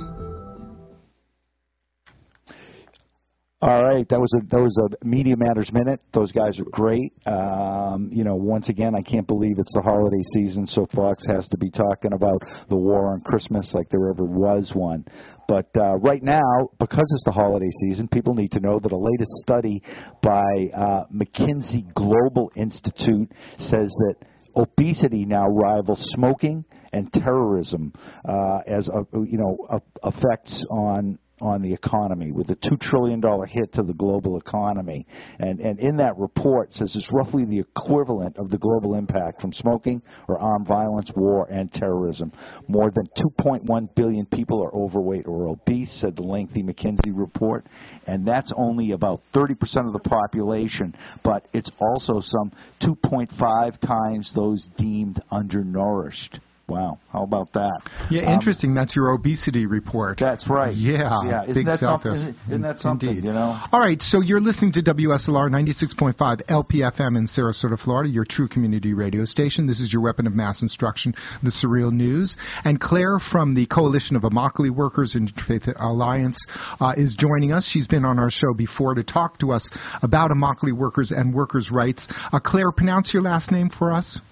All right, that was a that was a Media Matters Minute. Those guys are great. Um, you know, once again, I can't believe it's the holiday season, so Fox has to be talking about the war on Christmas like there ever was one. But uh, right now, because it's the holiday season, people need to know that a latest study by uh, McKinsey Global Institute says that obesity now rivals smoking and terrorism uh, as a, you know a, effects on. on the economy, with a two trillion dollars hit to the global economy. And, and in that report says it's roughly the equivalent of the global impact from smoking or armed violence, war, and terrorism. More than two point one billion people are overweight or obese, said the lengthy McKinsey report, and that's only about thirty percent of the population, but it's also some two point five times those deemed undernourished. Wow, how about that? Yeah, um, interesting. That's your obesity report. That's right. Yeah, yeah. Isn't, big that self- something, isn't, isn't that something? Indeed. You know. All right, so you're listening to W S L R ninety-six point five L P F M in Sarasota, Florida, your true community radio station. This is your weapon of mass instruction, the Surreal News. And Claire from the Coalition of Immokalee Workers and Interfaith Alliance uh, is joining us. She's been on our show before to talk to us about Immokalee workers and workers' rights. Uh, Claire, pronounce your last name for us.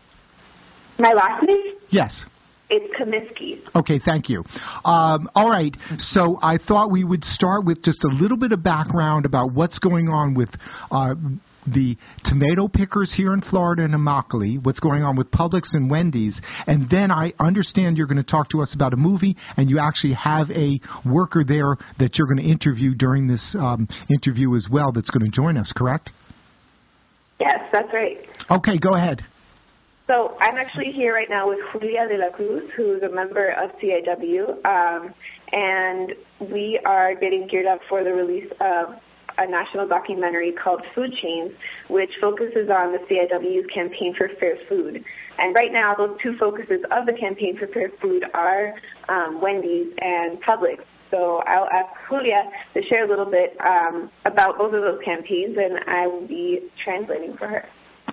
My last name? Yes. It's Comiskey. Okay, thank you. Um, all right, so I thought we would start with just a little bit of background about what's going on with uh, the tomato pickers here in Florida and Immokalee, what's going on with Publix and Wendy's, and then I understand you're going to talk to us about a movie, and you actually have a worker there that you're going to interview during this um, interview as well that's going to join us, correct? Yes, that's right. Okay, go ahead. So I'm actually here right now with Julia de la Cruz, who's a member of C I W, um, and we are getting geared up for the release of a national documentary called Food Chains, which focuses on the C I W's campaign for fair food. And right now, those two focuses of the campaign for fair food are um, Wendy's and Publix. So I'll ask Julia to share a little bit um, about both of those campaigns, and I will be translating for her.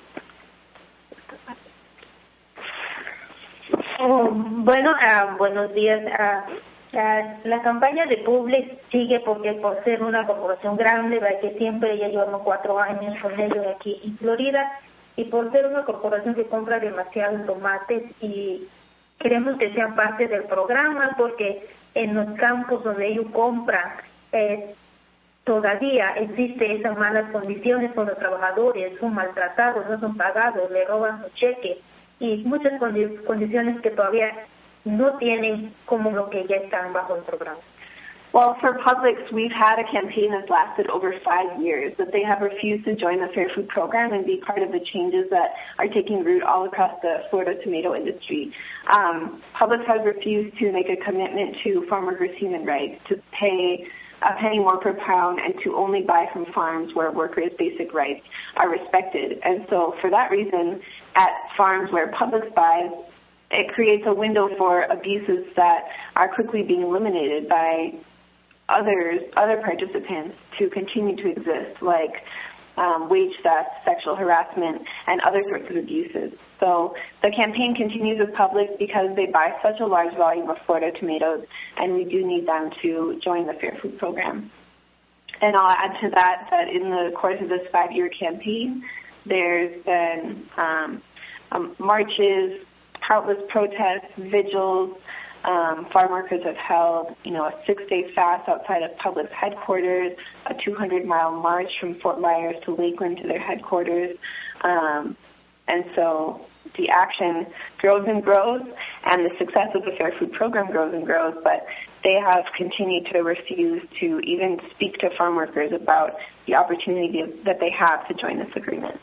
Oh, bueno, uh, buenos días. Uh, uh, la campaña de Publix sigue porque por ser una corporación grande, ¿verdad? Que siempre ya llevamos cuatro años con ellos aquí en Florida, y por ser una corporación que compra demasiados tomates y queremos que sean parte del programa porque en los campos donde ellos compran eh, todavía existe esas malas condiciones con los trabajadores, son maltratados, no son pagados, le roban su cheque y muchas condi- condiciones que todavía no tienen como lo que ya están bajo el programa. Well, for Publix, we've had a campaign that's lasted over five years, but they have refused to join the Fair Food Program and be part of the changes that are taking root all across the Florida tomato industry. Um, Publix has refused to make a commitment to farm workers' human rights, to pay a penny more per pound, and to only buy from farms where workers' basic rights are respected. And so for that reason, at farms where Publix buys, it creates a window for abuses that are quickly being eliminated by others, other participants to continue to exist, like um, wage theft, sexual harassment, and other sorts of abuses. So the campaign continues with Publix because they buy such a large volume of Florida tomatoes, and we do need them to join the Fair Food Program. And I'll add to that that in the course of this five-year campaign, there's been um, um, marches, countless protests, vigils. Um, farm workers have held, you know, a six-day fast outside of Publix headquarters, a two hundred mile march from Fort Myers to Lakeland to their headquarters. Um, and so the action grows and grows, and the success of the Fair Food Program grows and grows, but they have continued to refuse to even speak to farm workers about the opportunity that they have to join this agreement.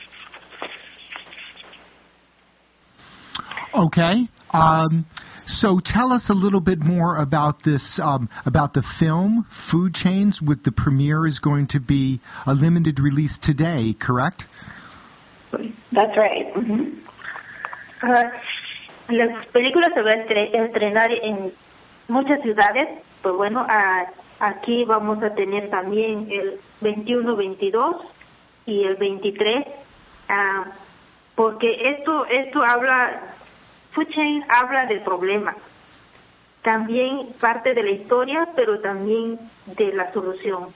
Okay. Um, so tell us a little bit more about this, um, about the film Food Chains. With the premiere is going to be a limited release today, correct? That's right. Mm-hmm. Uh, la película se va a estre- estrenar en muchas ciudades. Pues bueno, uh, aquí vamos a tener también el veintiuno, veintidós y el veintitrés, uh, porque esto esto habla. Food Chain habla del problema, también parte de la historia, pero también de la solución.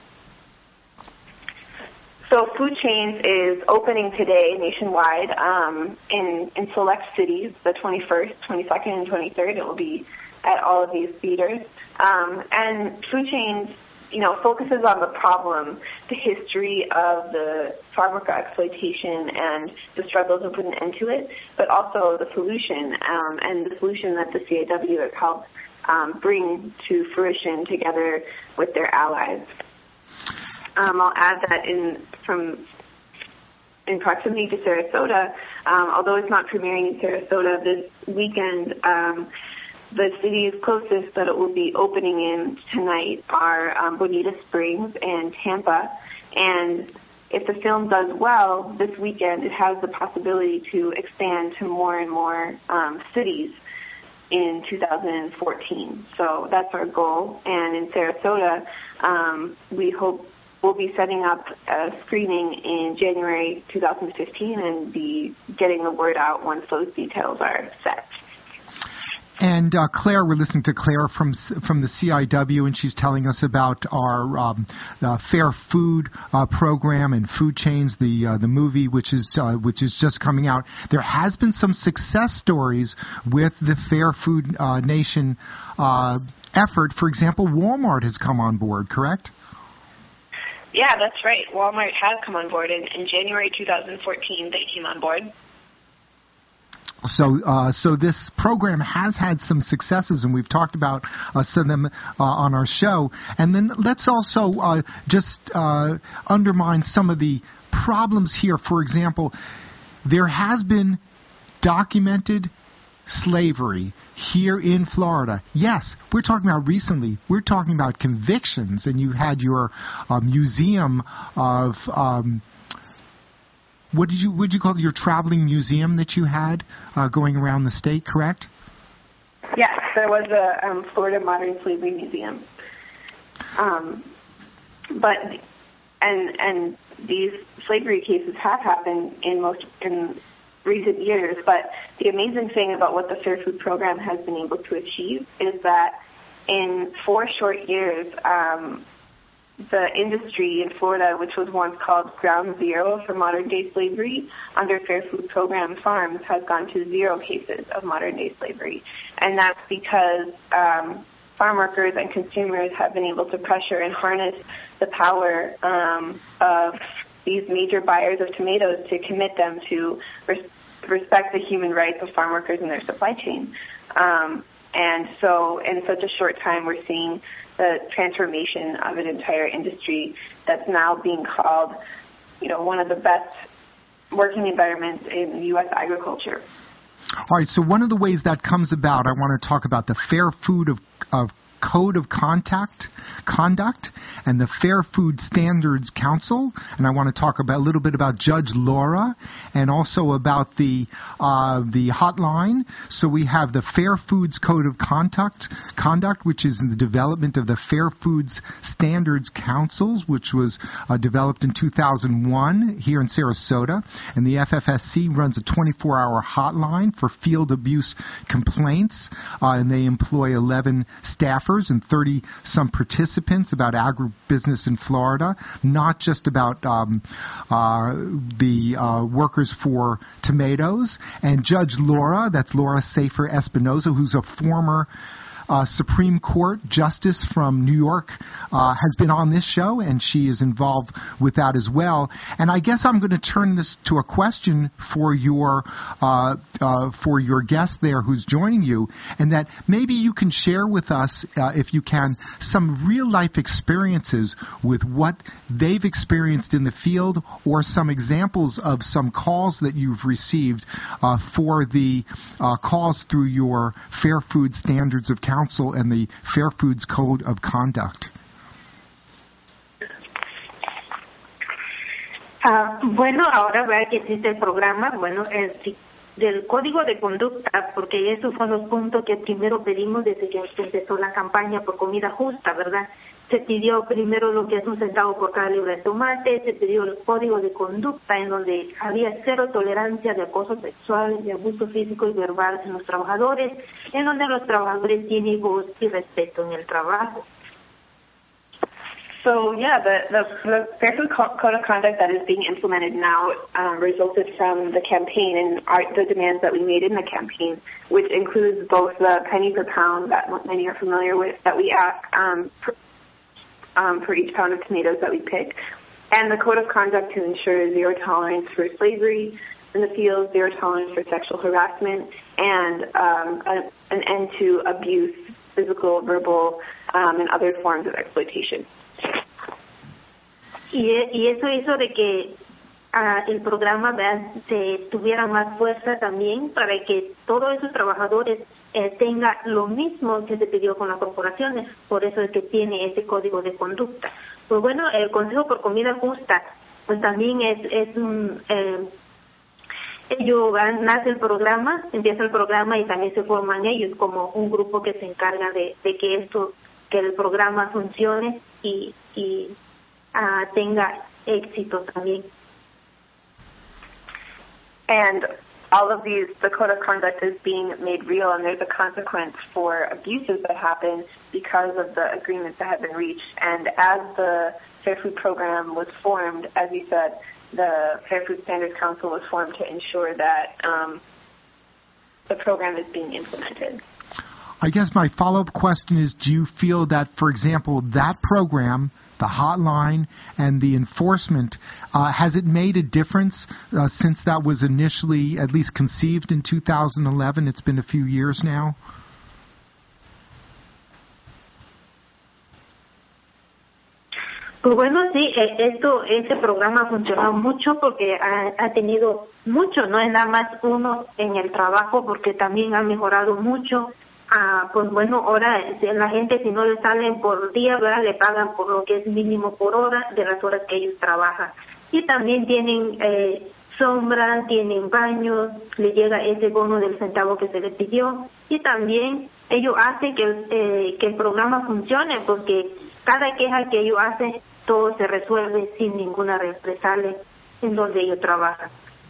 So Food Chains is opening today nationwide um, in, in select cities, the twenty-first, twenty-second, and twenty-third. It will be at all of these theaters. Um, and Food Chains, you know, focuses on the problem, the history of the farm worker exploitation and the struggles to put an end to it, but also the solution um, and the solution that the C A W has helped um, bring to fruition together with their allies. Um, I'll add that in from in proximity to Sarasota, um, although it's not premiering in Sarasota this weekend, um, the cities closest that it will be opening in tonight are um, Bonita Springs and Tampa. And if the film does well this weekend, it has the possibility to expand to more and more um, cities in two thousand fourteen. So that's our goal. And in Sarasota, um, we hope we'll be setting up a screening in January two thousand fifteen and be getting the word out once those details are set. And uh, Claire, we're listening to Claire from from the C I W, and she's telling us about our um, uh, Fair Food uh, program and Food Chains, the uh, the movie, which is uh, which is just coming out. There has been some success stories with the Fair Food uh, Nation uh, effort. For example, Walmart has come on board, correct? Yeah, that's right. Walmart has come on board. In, in January two thousand fourteen, they came on board. So, uh, so this program has had some successes, and we've talked about uh, some of them uh, on our show. And then let's also uh, just uh, undermine some of the problems here. For example, there has been documented slavery here in Florida. Yes, we're talking about recently. We're talking about convictions, and you had your uh, museum of um, what did you what did you call it? Your traveling museum that you had uh, going around the state, correct? Yes, there was a um, Florida Modern Slavery Museum. Um, but and and these slavery cases have happened in most in recent years, but the amazing thing about what the Fair Food Program has been able to achieve is that in four short years, um, the industry in Florida, which was once called ground zero for modern-day slavery, under Fair Food Program farms has gone to zero cases of modern-day slavery. And that's because um, farm workers and consumers have been able to pressure and harness the power um, of these major buyers of tomatoes to commit them to res- respect the human rights of farm workers in their supply chain. Um, and so in such a short time, we're seeing the transformation of an entire industry that's now being called, you know, one of the best working environments in U S agriculture. All right, so one of the ways that comes about, I want to talk about the Fair Food of, of Code of Contact, Conduct and the Fair Food Standards Council, and I want to talk about a little bit about Judge Laura and also about the uh, the hotline. So we have the Fair Foods Code of Conduct, Conduct, which is in the development of the Fair Foods Standards Councils, which was uh, developed in two thousand one here in Sarasota, and the F F S C runs a twenty-four hour hotline for field abuse complaints, uh, and they employ eleven staffers and thirty some participants about agribusiness in Florida, not just about um, uh, the uh, workers for tomatoes. And Judge Laura, that's Laura Safer Espinoza, who's a former Uh, Supreme Court Justice from New York, uh, has been on this show, and she is involved with that as well. And I guess I'm going to turn this to a question for your uh, uh, for your guest there who's joining you, and that maybe you can share with us, uh, if you can, some real-life experiences with what they've experienced in the field, or some examples of some calls that you've received uh, for the uh, calls through your Fair Food Standards of Council and the Fair Foods Code of Conduct. Uh, bueno, ahora vea que existe el programa, bueno, el, del Código de Conducta, porque esos son los puntos que primero pedimos desde que empezó la campaña por comida justa, ¿verdad? Se pidió primero lo que es un centavo por cada libra de tomate, se pidió el Código de Conducta en donde había cero tolerancia de acoso sexual, de abuso físico y verbal en los trabajadores, en donde los trabajadores tienen voz y respeto en el trabajo. So, yeah, the, the, the Fair Food Code of Conduct that is being implemented now um, resulted from the campaign and our, the demands that we made in the campaign, which includes both the penny per pound that many are familiar with, that we ask um, per, um, for each pound of tomatoes that we pick, and the Code of Conduct to ensure zero tolerance for slavery in the field, zero tolerance for sexual harassment, and um, a, an end to abuse, physical, verbal, um, and other forms of exploitation. Y, y eso hizo de que uh, el programa ¿verdad? Se tuviera más fuerza también para que todos esos trabajadores eh, tengan lo mismo que se pidió con las corporaciones. Por eso es que tiene ese código de conducta. Pues bueno, el Consejo por Comida Justa, pues también es, es un... Eh, ellos nace el programa, empieza el programa y también se forman ellos como un grupo que se encarga de, de que esto, que el programa funcione y, y uh, tenga éxito también. And all of these, the Code of Conduct is being made real, and there's a consequence for abuses that happen because of the agreements that have been reached. And as the Fair Food Program was formed, as you said, the Fair Food Standards Council was formed to ensure that um, the program is being implemented. I guess my follow-up question is, do you feel that, for example, that program, the hotline, and the enforcement, uh, has it made a difference uh, since that was initially at least conceived in two thousand eleven? It's been a few years now. Pues bueno, sí, esto, este programa ha funcionado mucho porque ha, ha tenido mucho, no es nada más uno en el trabajo, porque también ha mejorado mucho. Ah, pues bueno, ahora la gente si no le salen por día, ¿verdad? Le pagan por lo que es mínimo por hora de las horas que ellos trabajan. Y también tienen eh, sombra, tienen baños, le llega ese bono del centavo que se les pidió. Y también ellos hacen que, eh, que el programa funcione, porque cada queja que ellos hacen, todo se resuelve sin ninguna represalia en donde ellos trabajan.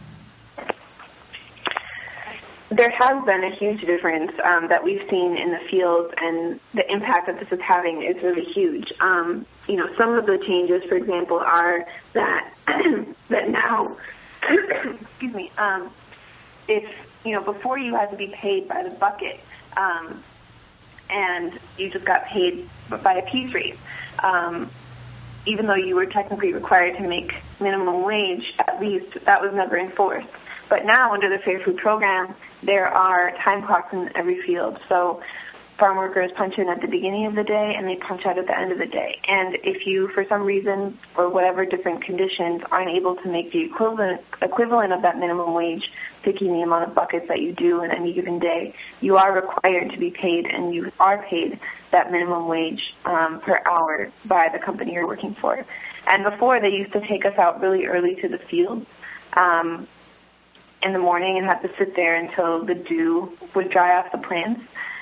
There has been a huge difference um, that we've seen in the field, and the impact that this is having is really huge. Um, you know, some of the changes, for example, are that that now, excuse me, um, if, you know, before you had to be paid by the bucket, um, and you just got paid by a piece rate, um, even though you were technically required to make minimum wage, at least that was never enforced. But now, under the Fair Food Program, there are time clocks in every field. So farm workers punch in at the beginning of the day and they punch out at the end of the day. And if you, for some reason or whatever different conditions, aren't able to make the equivalent equivalent of that minimum wage, picking the amount of buckets that you do in any given day, you are required to be paid, and you are paid that minimum wage um, per hour by the company you're working for. And before, they used to take us out really early to the field um, in the morning and have to sit there until the dew would dry off the plants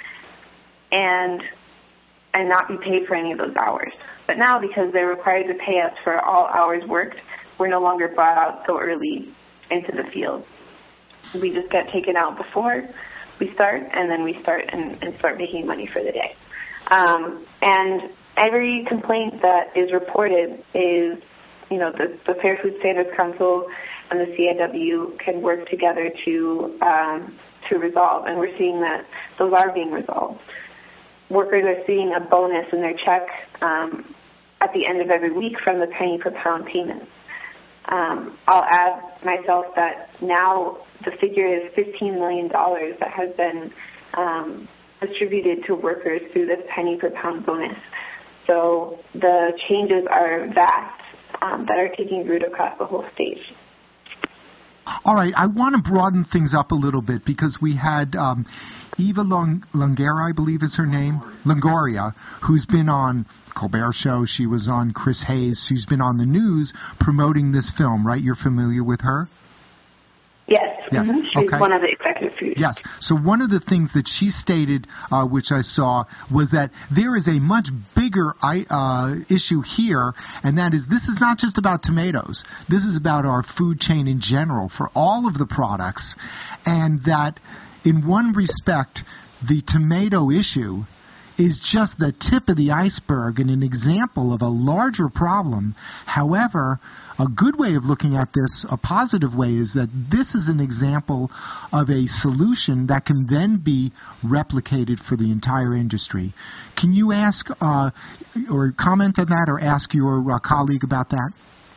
and and not be paid for any of those hours. But now, because they're required to pay us for all hours worked, we're no longer brought out so early into the field. We just get taken out before we start, and then we start and, and start making money for the day. Um, and every complaint that is reported is, you know, the, the Fair Food Standards Council and the C I W can work together to um, to resolve, and we're seeing that those are being resolved. Workers are seeing a bonus in their check um, at the end of every week from the penny per pound payments. Um, I'll add myself that now the figure is fifteen million dollars that has been um, distributed to workers through this penny per pound bonus. So the changes are vast um, that are taking root across the whole state. All right, I want to broaden things up a little bit because we had um, Eva Long- Longoria, I believe is her name, Longoria, who's been on Colbert Show. She was on Chris Hayes. She's been on the news promoting this film, right? You're familiar with her? Yes, yes. Mm-hmm. She's okay. one of the executive producers. Yes. So one of the things that she stated, uh, which I saw, was that there is a much bigger uh, issue here, and that is this is not just about tomatoes. This is about our food chain in general for all of the products, and that in one respect, the tomato issue is just the tip of the iceberg and an example of a larger problem. However, a good way of looking at this, a positive way, is that this is an example of a solution that can then be replicated for the entire industry. Can you ask uh, or comment on that or ask your uh, colleague about that?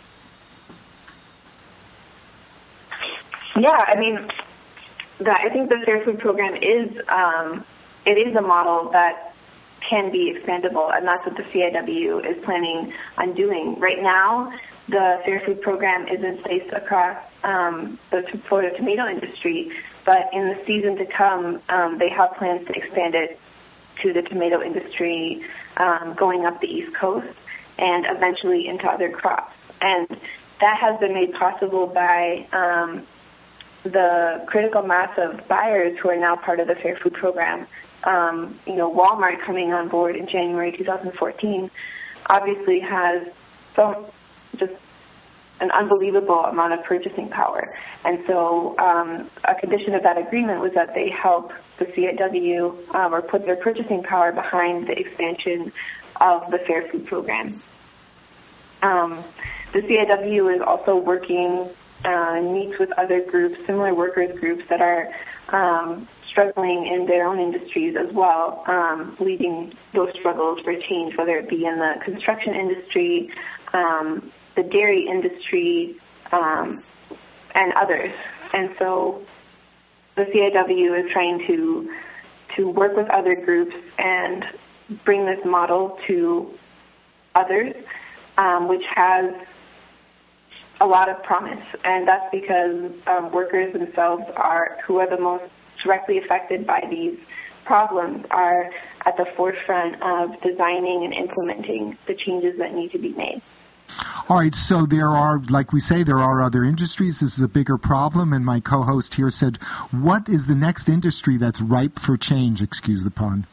Yeah, I mean, the, I think the Fair Food Program is um, it is a model that can be expandable, and that's what the C I W is planning on doing. Right now, the Fair Food Program is in place across um, the Florida tomato industry, but in the season to come, um, they have plans to expand it to the tomato industry um, going up the East Coast and eventually into other crops. And that has been made possible by um, the critical mass of buyers who are now part of the Fair Food Program. Um, you know, Walmart coming on board in January two thousand fourteen obviously has so just an unbelievable amount of purchasing power. And so um, a condition of that agreement was that they help the C I W um, or put their purchasing power behind the expansion of the Fair Food Program. Um, the C I W is also working uh, meets with other groups, similar workers groups that are um, struggling in their own industries as well, um, leading those struggles for change, whether it be in the construction industry, um, the dairy industry, um, and others. And so the C I W is trying to to work with other groups and bring this model to others, um, which has a lot of promise. And that's because um, workers themselves are who are the most directly affected by these problems are at the forefront of designing and implementing the changes that need to be made. All right, so there are, like we say, there are other industries. This is a bigger problem, and my co-host here said, what is the next industry that's ripe for change? Excuse the pun.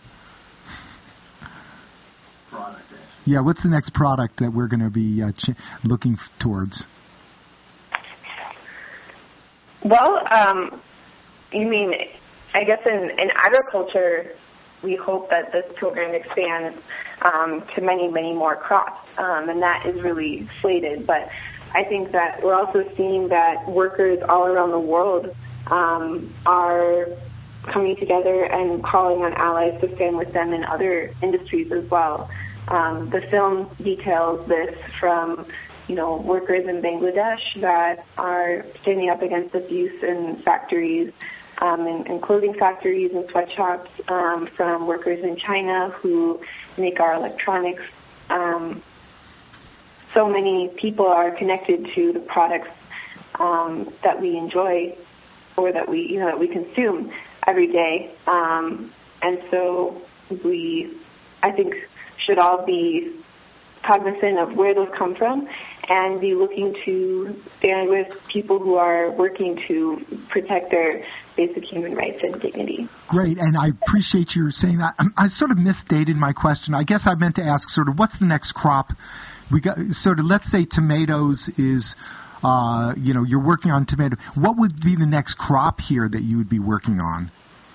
Product. Yeah, what's the next product that we're going to be uh, ch- looking f- towards? Well, um, you mean, I guess in, in agriculture, we hope that this program expands um, to many, many more crops, um, and that is really slated. But I think that we're also seeing that workers all around the world um, are coming together and calling on allies to stand with them in other industries as well. Um, the film details this from, you know, workers in Bangladesh that are standing up against abuse in factories, um, in, in clothing factories and sweatshops, um, from workers in China who make our electronics. Um, so many people are connected to the products um, that we enjoy or that we, you know, that we consume every day. Um, and so we, I think, should all be cognizant of where those come from and be looking to stand with people who are working to protect their basic human rights and dignity. Great, and I appreciate you saying that. I sort of misstated my question. I guess I meant to ask sort of what's the next crop? We got sort of, let's say tomatoes is, uh, you know, you're working on tomato. What would be the next crop here that you would be working on?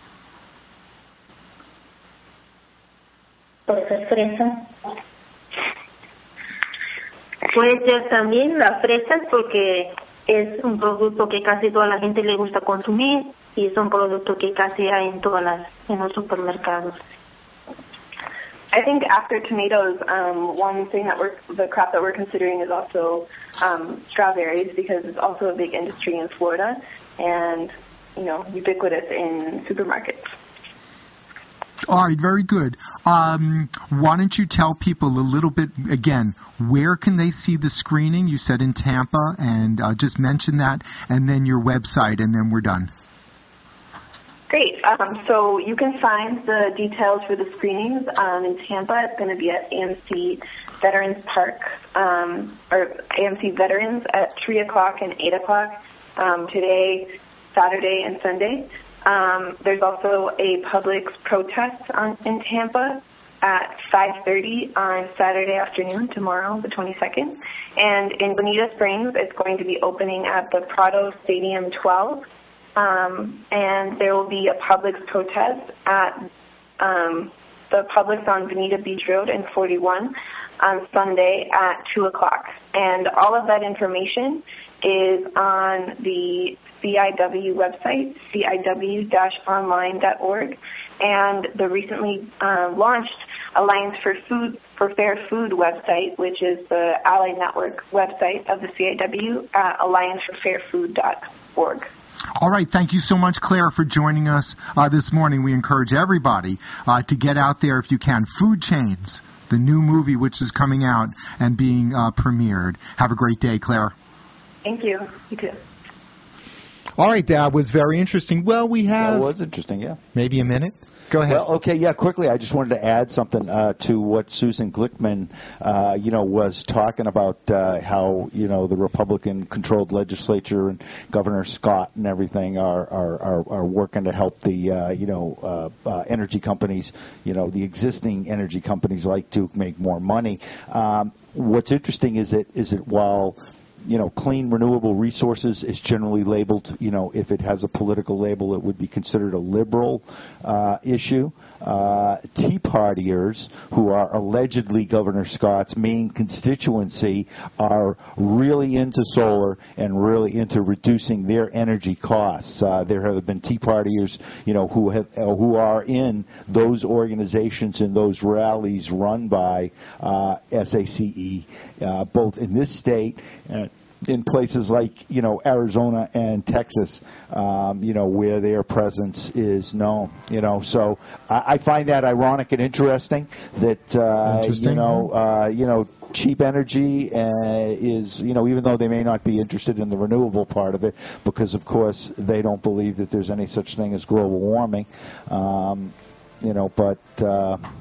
Puede ser fresa. Puede ser también la fresa porque es un producto que casi toda la gente le gusta consumir y es un producto que casi hay en todas las en los supermercados. I think after tomatoes, um, one thing that we're the crop that we're considering is also um, strawberries because it's also a big industry in Florida and, you know, ubiquitous in supermarkets. All right, very good. Um, why don't you tell people a little bit, again, where can they see the screening? You said in Tampa, and uh, just mention that, and then your website, and then we're done. Great. Um, so you can find the details for the screenings um, in Tampa. It's going to be at A M C Veterans Park, um, or A M C Veterans at three o'clock and eight o'clock um, today, Saturday, and Sunday. Um, there's also a public protest on, in Tampa at five thirty on Saturday afternoon, tomorrow, the twenty-second. And in Bonita Springs, it's going to be opening at the Prado Stadium twelve. Um, and there will be a Publix protest at um, the Publix on Bonita Beach Road in forty-one on Sunday at two o'clock. And all of that information is on the C I W website, C I W dash online dot org, and the recently uh, launched Alliance for Food for Fair Food website, which is the Ally Network website of the C I W at alliance for fair food dot org. All right. Thank you so much, Claire, for joining us uh, this morning. We encourage everybody uh, to get out there if you can. Food Chains, the new movie which is coming out and being uh, premiered. Have a great day, Claire. Thank you. You too. All right, that was very interesting. Well, we have... That was interesting, yeah. Maybe a minute? Go ahead. Well, okay, yeah, quickly, I just wanted to add something uh, to what Susan Glickman, uh, you know, was talking about uh, how, you know, the Republican-controlled legislature and Governor Scott and everything are are, are, are working to help the, uh, you know, uh, uh, energy companies, you know, the existing energy companies like Duke make more money. Um, what's interesting is that is that while... you know, clean renewable resources is generally labeled, you know, if it has a political label, it would be considered a liberal uh, issue. Uh, Tea Partiers, who are allegedly Governor Scott's main constituency, are really into solar and really into reducing their energy costs. Uh, there have been Tea Partiers, you know, who have uh, who are in those organizations and those rallies run by uh, S A C E, uh, both in this state and in places like, you know, Arizona and Texas, um, you know, where their presence is known, you know. So I, I find that ironic and interesting that, uh, interesting. you know, uh, you know, cheap energy uh, is, you know, even though they may not be interested in the renewable part of it, because, of course, they don't believe that there's any such thing as global warming, um, you know, but... Uh,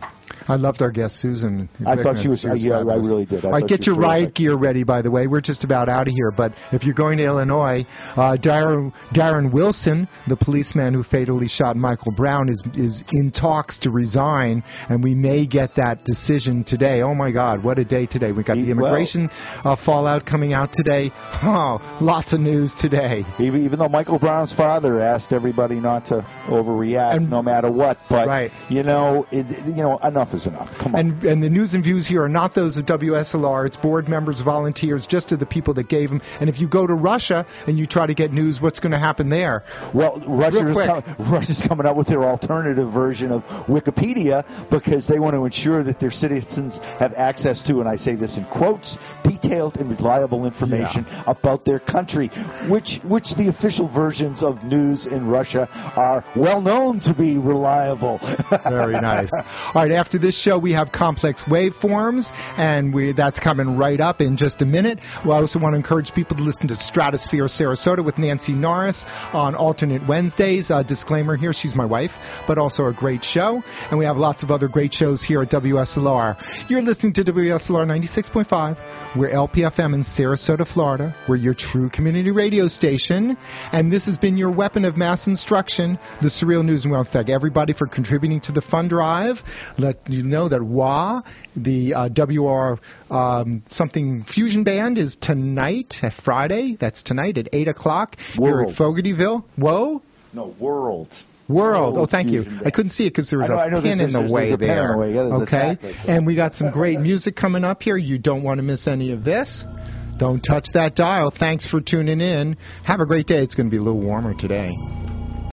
I loved our guest, Susan. I thought she was, she was yeah, I fabulous. really did. I All right, thought get she your was riot terrific. gear ready, by the way. We're just about out of here. But if you're going to Illinois, uh, Darren, Darren Wilson, the policeman who fatally shot Michael Brown, is, is in talks to resign, and we may get that decision today. Oh, my God, what a day today. We got the immigration uh, fallout coming out today. Oh, lots of news today. Even, even though Michael Brown's father asked everybody not to overreact and, no matter what, but, right. you know, it, you know, enough is enough. Come on. And, and the news and views here are not those of W S L R. It's board members, volunteers, just to the people that gave them. And if you go to Russia and you try to get news, what's going to happen there? Well, Russia's, com- Russia's coming up with their alternative version of Wikipedia because they want to ensure that their citizens have access to, and I say this in quotes, detailed and reliable information yeah. about their country, which which the official versions of news in Russia are well known to be reliable. Very nice. All right, after this show, we have complex waveforms, and we, that's coming right up in just a minute. We also want to encourage people to listen to Stratosphere Sarasota with Nancy Norris on alternate Wednesdays. Uh, disclaimer here, she's my wife, but also a great show. And we have lots of other great shows here at W S L R. You're listening to W S L R ninety-six point five. We're L P F M in Sarasota, Florida. We're your true community radio station. And this has been your weapon of mass instruction, the Surreal News. And we want to thank everybody for contributing to the fund drive. Let you know that W A, the uh, W R um, something fusion band, is tonight, at Friday. That's tonight at eight o'clock. World. Here at Fogartyville. Whoa? No, World. World. World oh, thank you. Band. I couldn't see it because there was I know, a I know pin in the there's, way there's a there. Pin in the way. Yeah, okay. And we got some great music coming up here. You don't want to miss any of this. Don't touch that dial. Thanks for tuning in. Have a great day. It's going to be a little warmer today.